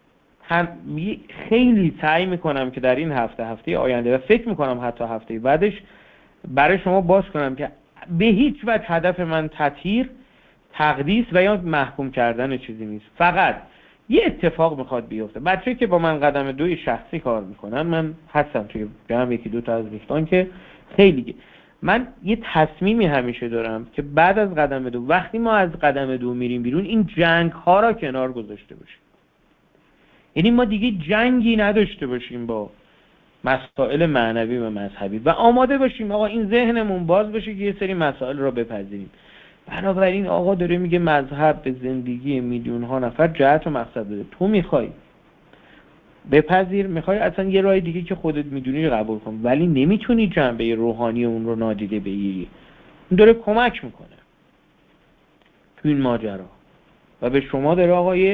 Speaker 1: خیلی سعی میکنم که در این هفته آینده و فکر میکنم حتی هفته بعدش برای شما باز کنم که به هیچ وجه هدف من تطهیر، تقدیس و یا محکوم کردن چیزی نیست. فقط یه اتفاق میخواد بیفته. بچه‌ای که با من قدم 2 شخصی کار میکنن، من هستم توی جمع 1-2 تا از دوستان که خیلی من یه تصمیمی همیشه دارم که بعد از قدم 2 وقتی ما از قدم 2 میریم بیرون این جنگ ها را کنار گذاشته باشیم. یعنی ما دیگه جنگی نداشته باشیم با مسائل معنوی و مذهبی و آماده باشیم آقا این ذهنمون باز بشه که یه سری مسائل را بپذیریم. بنابراین آقا داره میگه مذهب به زندگی میلیون ها نفر جهت و مقصد داره. تو میخوای بپذیر، میخوای اصلا یه راه دیگه که خودت میدونی قبول کن، ولی نمیتونی جنبه روحانی اون رو نادیده بگیری. اون داره کمک میکنه تو این ماجرا و به شما داره آقای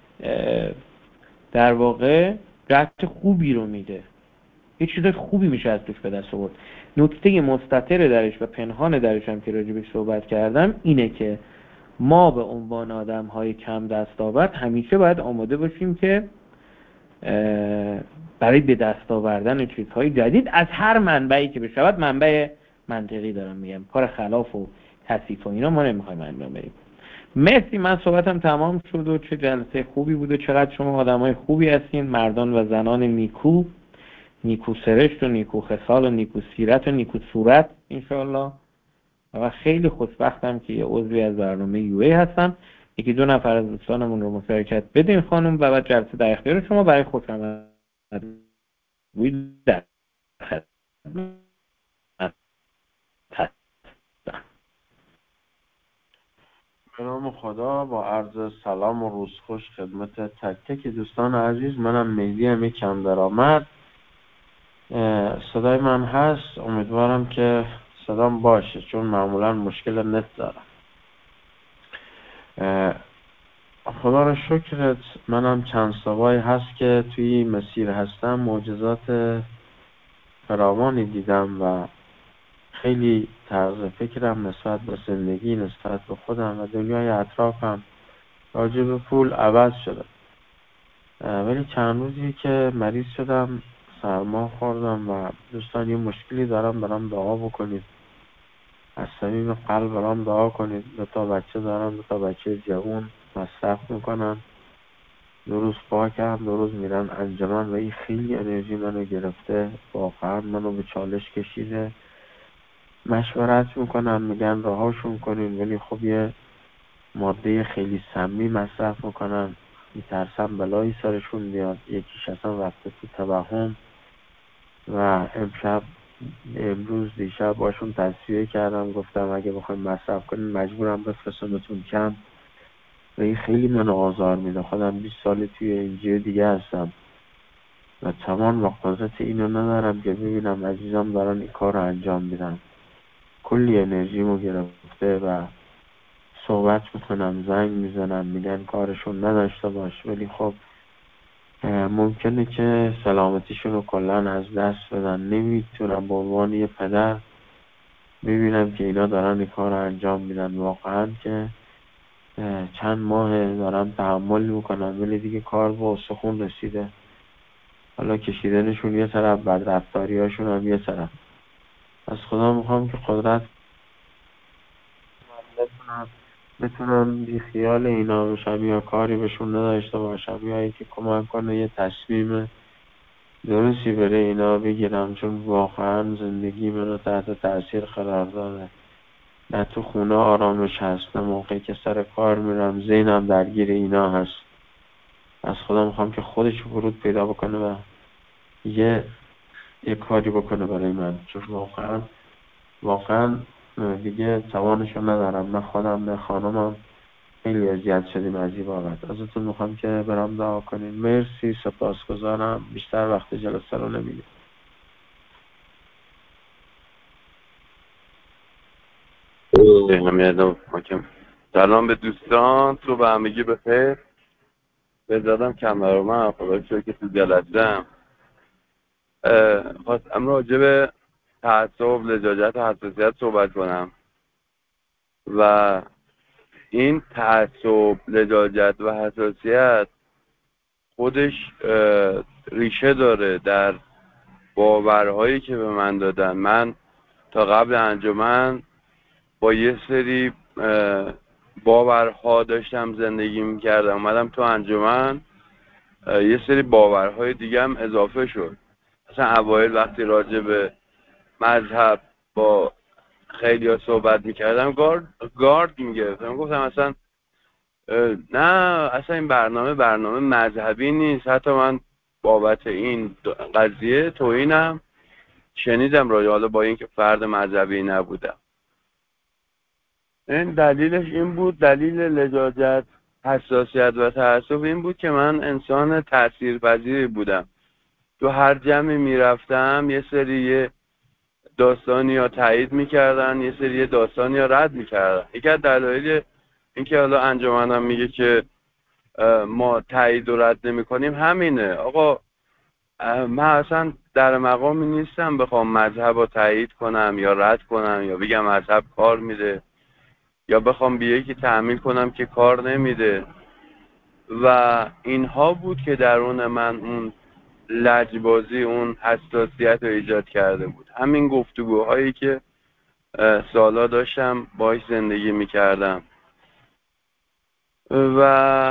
Speaker 1: در واقع جهت خوبی رو میده، یه چیز خوبی میشه از توش به دست آورد. نکته مستتر درش و پنهان درش هم که راجبش صحبت کردم اینه که ما به عنوان آدم‌های کم دستاورد همیشه باید آماده باشیم که برای به دست آوردن چیزهای جدید از هر منبعی که بشود، منبع منطقی دارم میگم، کار خلاف و تصیف و اینا ما نمیخوایم انجام بدیم. مرسی، من صحبتم تمام شد و چه جلسه خوبی بود و چقدر شما آدمای خوبی هستین، مردان و زنان نیکو، نیکو سرشت و نیکو خصال و نیکو سیرت و نیکو صورت انشاءالله. و خیلی خوشبختم که یه عضوی از برنامه یوی هستم. 1-2 نفر از دوستانمون رو مشارکت بدین خانم و بعد جلسه در اختیار شما برای خوشامد در
Speaker 10: به نام خدا، با عرض سلام و روز خوش خدمت تک تک دوستان عزیز. منم مهدی هم کم درآمد. صدای من هست؟ امیدوارم که صدام باشه چون معمولا مشکل نت دارم. خدا رو شکرت، منم چند سالایی هست که توی مسیر هستم، معجزات فراوانی دیدم و خیلی طرز فکرم نسبت به زندگی، نسبت به خودم و دنیای اطرافم راجع به پول عوض شده. ولی چند روزی که مریض شدم، سرما خوردم و دوستان یه مشکلی دارم، برام دعا بکنید، از صمیم قلب برام دعا کنید. 2 تا بچه دارم، 2 تا بچه جوان مصرف میکنن، 2 روز پاکم، 2 روز میرن انجمن و این خیلی انرژی منو گرفته، واقعا منو به چالش کشیده. مشورت میکنن، میگن رهاشون کنین، ولی خب یه ماده خیلی سمی مصرف میکنن، میترسم بلایی سرشون بیاد. یکیش اصلا رفته تو توهم و امروز دیشب باشون تصفیه کردم، گفتم اگه بخوایم مصرف کنیم مجبورم بفرستمتون کم و این خیلی منو آزار میده. خودم 20 سال توی اینجای دیگه هستم و تمام و قدرت اینو ندارم که ببینم عزیزم دارن این کار رو انجام میدن. کلی انرژیمو گرفته و صحبت میکنم، زنگ میزنم، میگن کارشون نداشته باش، ولی خب ممکنه که سلامتیشون رو کلن از دست بدن. نمیتونم به عنوان یه پدر ببینم که اینا دارن این کار رو انجام میدن. واقعا که چند ماه دارم تحمل میکنم، ولی دیگه کار به استخون رسیده. حالا کشیدنشون یه طرف، بعد رفتاری هاشون هم یه طرف. از خدا میخوام که قدرت بتونم بی خیال اینا بشم یا کاری بهشون نداشته باشم، یا اینکه کمک کنه یه تصمیم درستی بره اینا بگیرم، چون واقعا زندگی منو تحت تاثیر قرار داده. نه تو خونه آرامش هست، نه موقعی که سر کار میرم ذهنم درگیر اینا هست. از خدا میخوام که خودش ورود پیدا بکنه و یه کاری بکنه برای من، چون واقعا دیگه توانشو ندارم، نه خودم نه خانمم خیلی اذیت شدیم از این بابت. ازتون میخوام که برام دعا کنین. مرسی، سپاسگزارم. بیشتر وقت جلسه رو نمیگیرم.
Speaker 11: سلام به دوستان، صبح همگی بخیر. بزادم کمرامم، خدا شکر که تو جلسه‌ام. خواستم راجع به تعصب، لجاجت و حساسیت صحبت کنم و این تعصب، لجاجت و حساسیت خودش ریشه داره در باورهایی که به من دادن. من تا قبل انجمن با یه سری باورها داشتم زندگی میکردم. اومدم تو انجمن یه سری باورهای دیگه هم اضافه شد. مثلا اوایل وقتی راجع به مذهب با خیلی ها صحبت میکردم گارد میگرفتم، گفتم اصلا نه، اصلا این برنامه مذهبی نیست. حتی من بابت این قضیه توهینم شنیدم حالا با اینکه فرد مذهبی نبودم. این دلیلش این بود، دلیل لجاجت، حساسیت و تعصب این بود که من انسان تاثیرپذیری بودم. تو هر جمعی میرفتم یه سری داستانی ها تایید میکردن، یه سری داستانی ها رد میکردن. یکی از دلایل اینکه حالا انجمنم میگه که ما تایید و رد نمیکنیم همینه. آقا من اصلا در مقامی نیستم بخوام مذهب رو تایید کنم یا رد کنم یا بگم مذهب کار میده یا بخوام به یکی تحمیل کنم که کار نمیده. و اینها بود که درون من اون لجبازی، اون حساسیت رو ایجاد کرده بود. همین گفتگوهایی که سالا داشتم باهاش زندگی میکردم و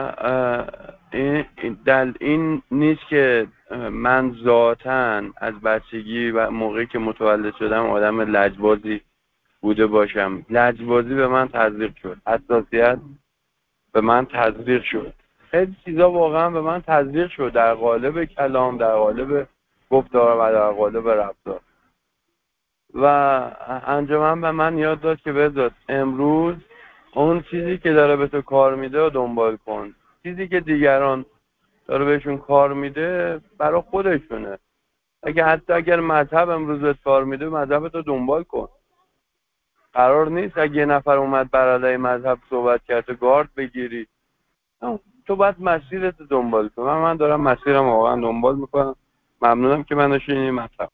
Speaker 11: این نیست که من ذاتاً از بچگی و موقعی که متولد شدم آدم لجبازی بوده باشم. لجبازی به من تزریق شد، حساسیت به من تزریق شد، خیلی چیزا واقعا به من تزریق شد، در قالب کلام، در قالب گفتار و در قالب رفتار. و انجمن به من یاد داد که بذار امروز اون چیزی که داره به تو کار میده رو دنبال کن. چیزی که دیگران داره بهشون کار میده برای خودشونه. اگر مذهب امروز بهت کار میده، مذهبت رو دنبال کن. قرار نیست اگه یه نفر اومد بر علیه مذهب صحبت کرد تو گارد بگیری. تو باید مسیرت رو دنبال کن. من دارم مسیرم واقعا دنبال میکنم. ممنونم که منو شنیدین. مطلب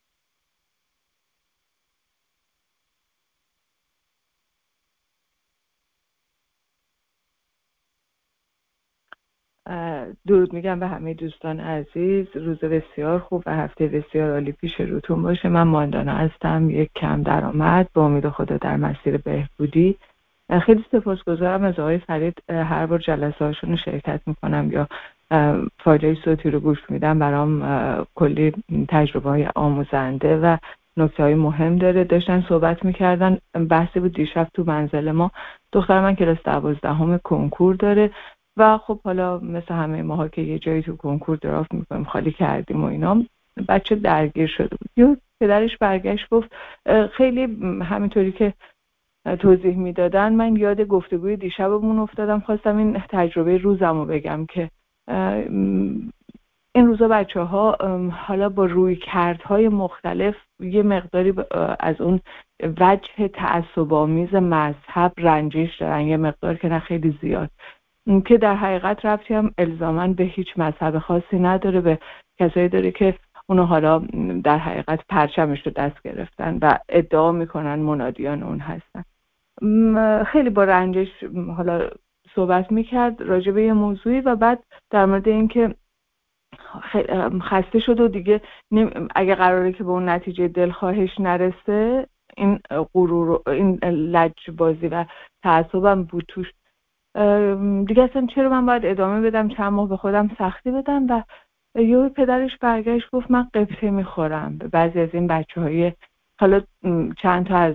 Speaker 8: درود میگم به همه دوستان عزیز. روز بسیار خوب و هفته بسیار عالی پیش روتون باشه. من ماندانا هستم، یک کم درآمد، با امید خدا در مسیر بهبودی. خیلی سپاسگزارم از آقای فرید. هر بار جلسه هاشون رو شرکت میکنم یا فایل صوتی رو گوش میدم، برام کلی تجربه های آموزنده و نکته های مهم داره. داشتن صحبت میکردن، بحثی بود دیشب تو منزل ما. دختر من کلاس 12 کنکور داره و خب حالا مثل همه ماها که یه جایی تو کنکور درافت میکنیم خالی کردیم و اینا، بچه درگیر شده بود. یا پدرش برگشت گفت، خیلی همینطوری که توضیح میدادن من یاد گفتگوی دیشبمون افتادم. خواستم این تجربه روزمو بگم که این روزا بچه‌ها حالا با رویکردهای مختلف یه مقداری از اون وجه تعصب‌آمیز مذهب رنجش دارن، یه مقدار که نه خیلی زیاد، که در حقیقت ربطی هم الزاماً به هیچ مذهب خاصی نداره، به کسایی داره که اونو حالا در حقیقت پرچمش رو دست گرفتن و ادعا میکنن منادیان اون هستن. خیلی با رنجش حالا صحبت میکرد راجع به یه موضوعی و بعد در مورد این که خسته شد و دیگه اگه قراره که به اون نتیجه دلخواهش نرسه، این غرور، این لجبازی و تعصبم بود توش دیگه، اصلا چرا من باید ادامه بدم، چند ماه به خودم سختی بدم. و یه پدرش برگشت گفت من قبطه میخورم. به بعضی از این بچه‌های حالا چند تا از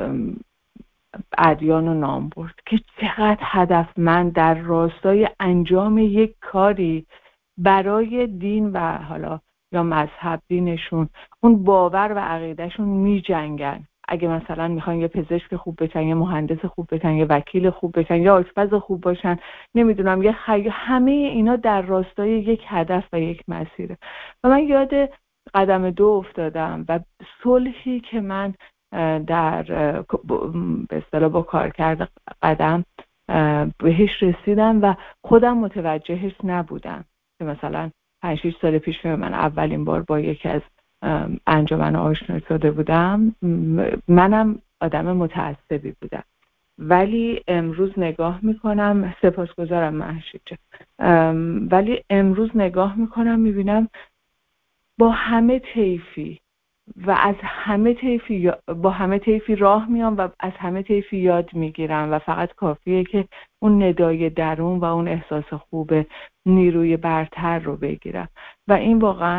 Speaker 8: ادیان رو نام برد که چقدر هدفمند در راستای انجام یک کاری برای دین و حالا یا مذهب دینشون، اون باور و عقیدهشون میجنگن. اگه مثلا میخوان یه پزشک خوب بشن، یه مهندس خوب بشن، یه وکیل خوب بشن، یا آشپز خوب باشن، نمیدونم همه اینا در راستای یک هدف و یک مسیره. و من یاد قدم 2 افتادم و صلحی که من در به اصطلاح با کارکرد قدم بهش رسیدم و خودم متوجهش نبودم که مثلا 5-6 سال پیش که من اولین بار با یکی از انجمن آشنا شده بودم، منم آدم متعصبی بودم، ولی امروز نگاه میکنم، سپاسگزارم مهشید جان، ولی امروز نگاه میکنم میبینم با همه طیفی و از همه طیفی با همه طیفی راه میام و از همه طیفی یاد میگیرم و فقط کافیه که اون ندای درون و اون احساس خوب نیروی برتر رو بگیرم. و این واقعا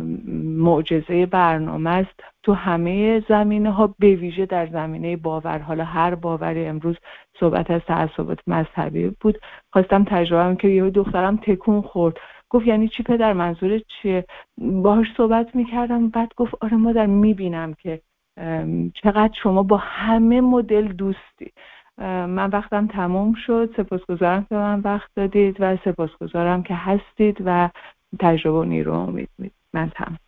Speaker 8: معجزه برنامه است تو همه زمینه ها، به ویژه در زمینه باور. حالا هر باوری، امروز صحبت از تعصبات مذهبی بود، خواستم تجربه که یه دخترم تکون خورد، گفت یعنی چی پدر، منظورت چیه؟ باهاش صحبت میکردم، بعد گفت آره مادر، میبینم که چقدر شما با همه مدل دوستی. من وقتم تموم شد، سپاسگزارم که من وقت دادید و سپاسگزارم که هستید و تجربه و نیرو امید. من تمام.